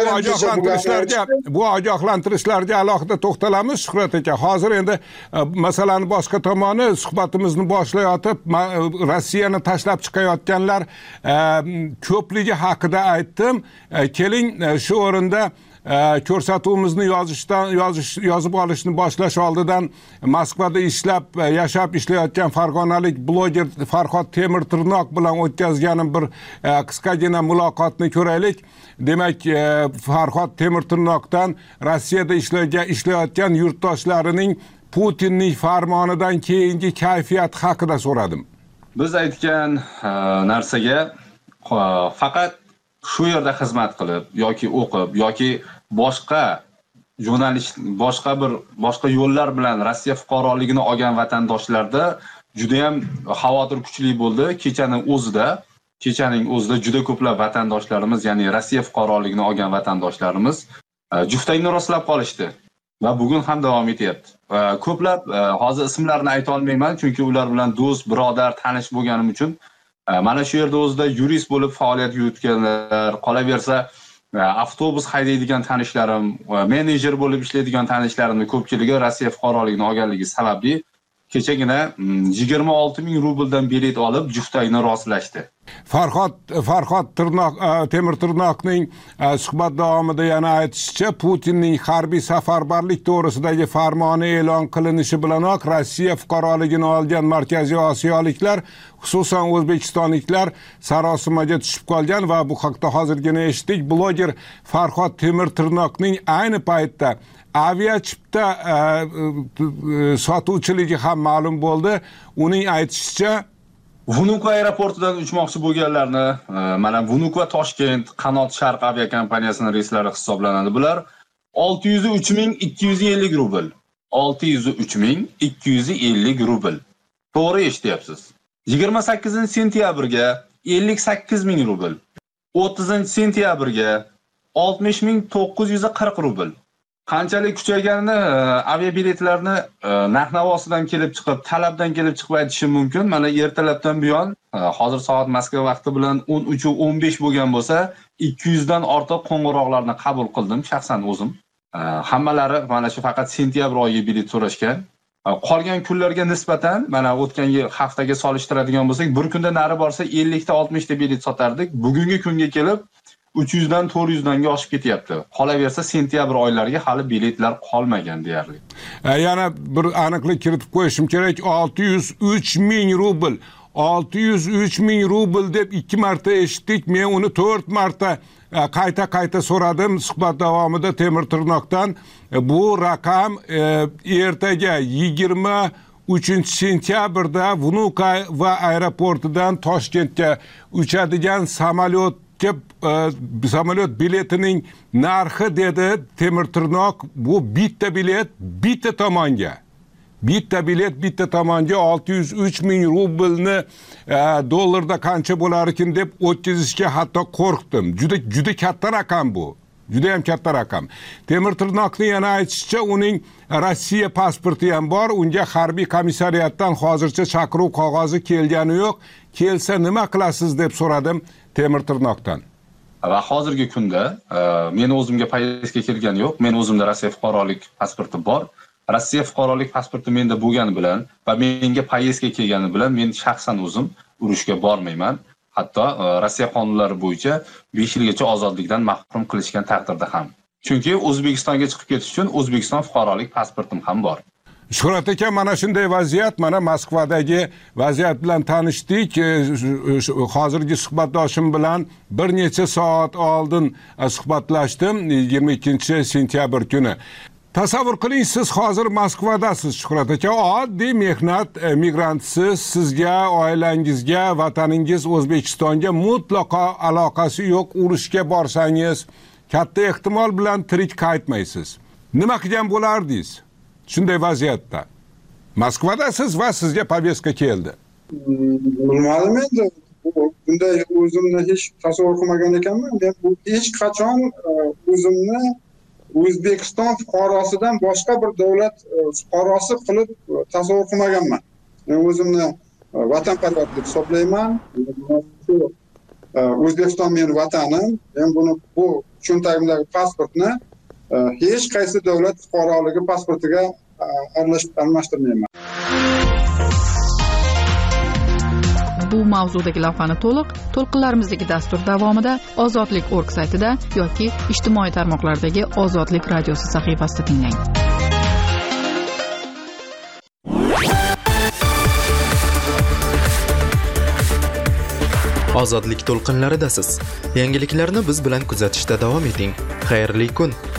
Bu ogohlantirishlarga alohida to'xtalamiz Shuhrat aka. Hozir endi masalani boshqa tomoni suhbatimizni boshlayotib Rossiyani tashlab chiqayotganlar ko'pligi haqida aytdim. Keling shu o'rinda ko'rsatuvimizni yozib olishni boshlash oldidan Moskvada yashab ishlayotgan farg'onalik bloger Farhod Temirtirnoq bilan o'tkazganim bir qisqagina muloqotni ko'raylik. Demak, Farhod Temirtirnoqdan Rossiyada ishlayotgan yurtdoshlarining Putinning farmonidan keyingi kayfiyat haqida so'radim. Biz aytgan narsaga faqat shu yerda xizmat qilib yoki o'qib yoki boshqa yo'nalish, boshqa yo'llar bilan Rossiya fuqaroligini olgan vatandoshlarda juda ham xavotir kuchli bo'ldi. Kechaning o'zida juda ko'plab vatandoshlarimiz, ya'ni Rossiya fuqaroligini olgan vatandoshlarimiz juftayni rostlab qolishdi va bugun ham davom etyapti. Ko'plab hozir ismlarini ayta olmayman, chunki ular bilan do'st, birodar, tanish bo'lganim uchun mana shu yerda o'zida yurist bo'lib faoliyat yuritganlar, qolaversa avtobus haydaydigan tanishlarim, menejer bo'lib ishlaydigan tanishlarimning ko'pchiligi Rossiya fuqaroligini olganligi sababli kechagina 26,000 rubldan bilet olib juftayni rostlashdi. Farhod Temirtirnoqning suhbat davomida yana aytishicha, Putinning harbiy safarbarlik to'g'risidagi farmoni e'lon qilinishi bilanoq Rossiya fuqaroligini olgan Markaziy Osiyoliklar, xususan o'zbekistonliklar sarosimaga tushib qolgan va bu haqda hozirgina eshitdik. Bloger Farhod Temirtirnoqning ayni paytda aviachipta sotuvchiligi ham ma'lum bo'ldi. Uning aytishicha, Vnukovo aeroportidan uchmoqchi bo'lganlarni, mana Vnukovo Toshkent Qanot Sharq aviakompaniyasining reyslari hisoblanadi. Bular 603,250 rubl. 603,250 rubl. To'g'ri eshityapsiz. 28-sentyabrga 58,000 rubl. 30-sentyabrga 60,940 rubl. Qanchalik kuchayganini aviabiletlarni narx-navosidan kelib chiqib, talabdan kelib chiqib aytishim mumkin. Mana ertalabdan buyon, hozir soat Moskva vaqti bilan 13:15 bo'lgan bo'lsa, 200 dan ortiq qo'ng'iroqlarni qabul qildim shaxsan o'zim. Hammalari mana shu faqat sentyabr oyiga bilet so'rashgan. Qolgan kunlarga nisbatan mana o'tgan yil haftaga solishtiradigan bo'lsak, bir kunda nari borsa 50 ta 60 ta bilet sotardik. Bugungi kunga kelib 300 dan 400 danga oshib ketyapti. Qolaversa sentyabr oylariga hali biletlar qolmagan deyarli. Yana bir aniqlik kiritib qo'yishim kerak. 603,000 rubl. 603,000 rubl deb 2 marta eshitdik. Men uni 4 marta qayta so'radim suhbat davomida Temirtirnoqdan. Bu raqam ertaga 23-sentyabrda Vnukovo aeroportidan Toshkentga uchadigan samolyot biletining narxi dedi Temirtirnoq. Bu bitta bilet bitta tomonga. Bitta bilet bitta tomonga 603,000 rublni dollarda qancha bo'lar ekan deb o'tkazishga hatto qo'rqdim. Juda katta raqam bu. Juda ham katta raqam. Temirtirnoqning yana aytishicha, uning Rossiya pasporti ham bor. Unga harbiy komissariyatdan hozircha chaqiruv qog'ozi kelgani yo'q. Kelsa nima qilasiz deb so'radim Temirtirnoqdan. Va hozirgi kunda men o'zimga poyezdga kelgani yo'q. Men o'zimda Rossiya fuqarolik pasporti bor. Rossiya fuqarolik pasporti menda bo'lgani bilan va menga poyezdga kelgani bilan men shaxsan o'zim urushga bormayman. Hatto Rossiya qonunlari bo'yicha 5 yilgacha ozodlikdan mahrum qilishgan taqdirda ham. Chunki O'zbekistonga chiqib ketish uchun O'zbekiston fuqarolik pasportim ham bor. Shuhrat aka, mana shunday vaziyat, mana Moskvadagi vaziyat bilan tanishdik. Hozirgi suhbatdoshim bilan bir necha soat oldin suhbatlashdim, 22 sentyabr kuni. Tasavvur qiling, siz hozir Moskvadasiz, Shuhrat aka, oddiy mehnat migrantsiz, sizga, oilangizga, vataningiz O'zbekistonga mutlaqo aloqasi yo'q. Urushga borsangiz, katta ehtimol bilan tirik qaytmaysiz. Nima qilgan bo'lardingiz? Shunday vaziyatda Moskvadasiz va sizga повестка keldi. Bilmadim endi. Bunday o'zimni hech tasavvur qilmagan ekanman. Men bu hech qachon o'zimni O'zbekiston fuqarosidan boshqa bir davlat fuqarosi qilib tasavvur qilmaganman. Men o'zimni vatanparvar deb hisoblayman. O'zbekiston mening vatanim. Men buni bu cho'ntagimdagi pasportni hech qaysi davlat fuqaroligi pasportiga almashtirmayman. Bu mavzudagi lavhani to'lqinlarimizdagi dastur davomida ozodlik.org saytida yoki ijtimoiy tarmoqlardagi Ozodlik radiosi sahifasida tinglang. Ozodlik to'lqinlaridasiz. Yangiliklarni biz bilan kuzatishda davom eting. Xayrli kun.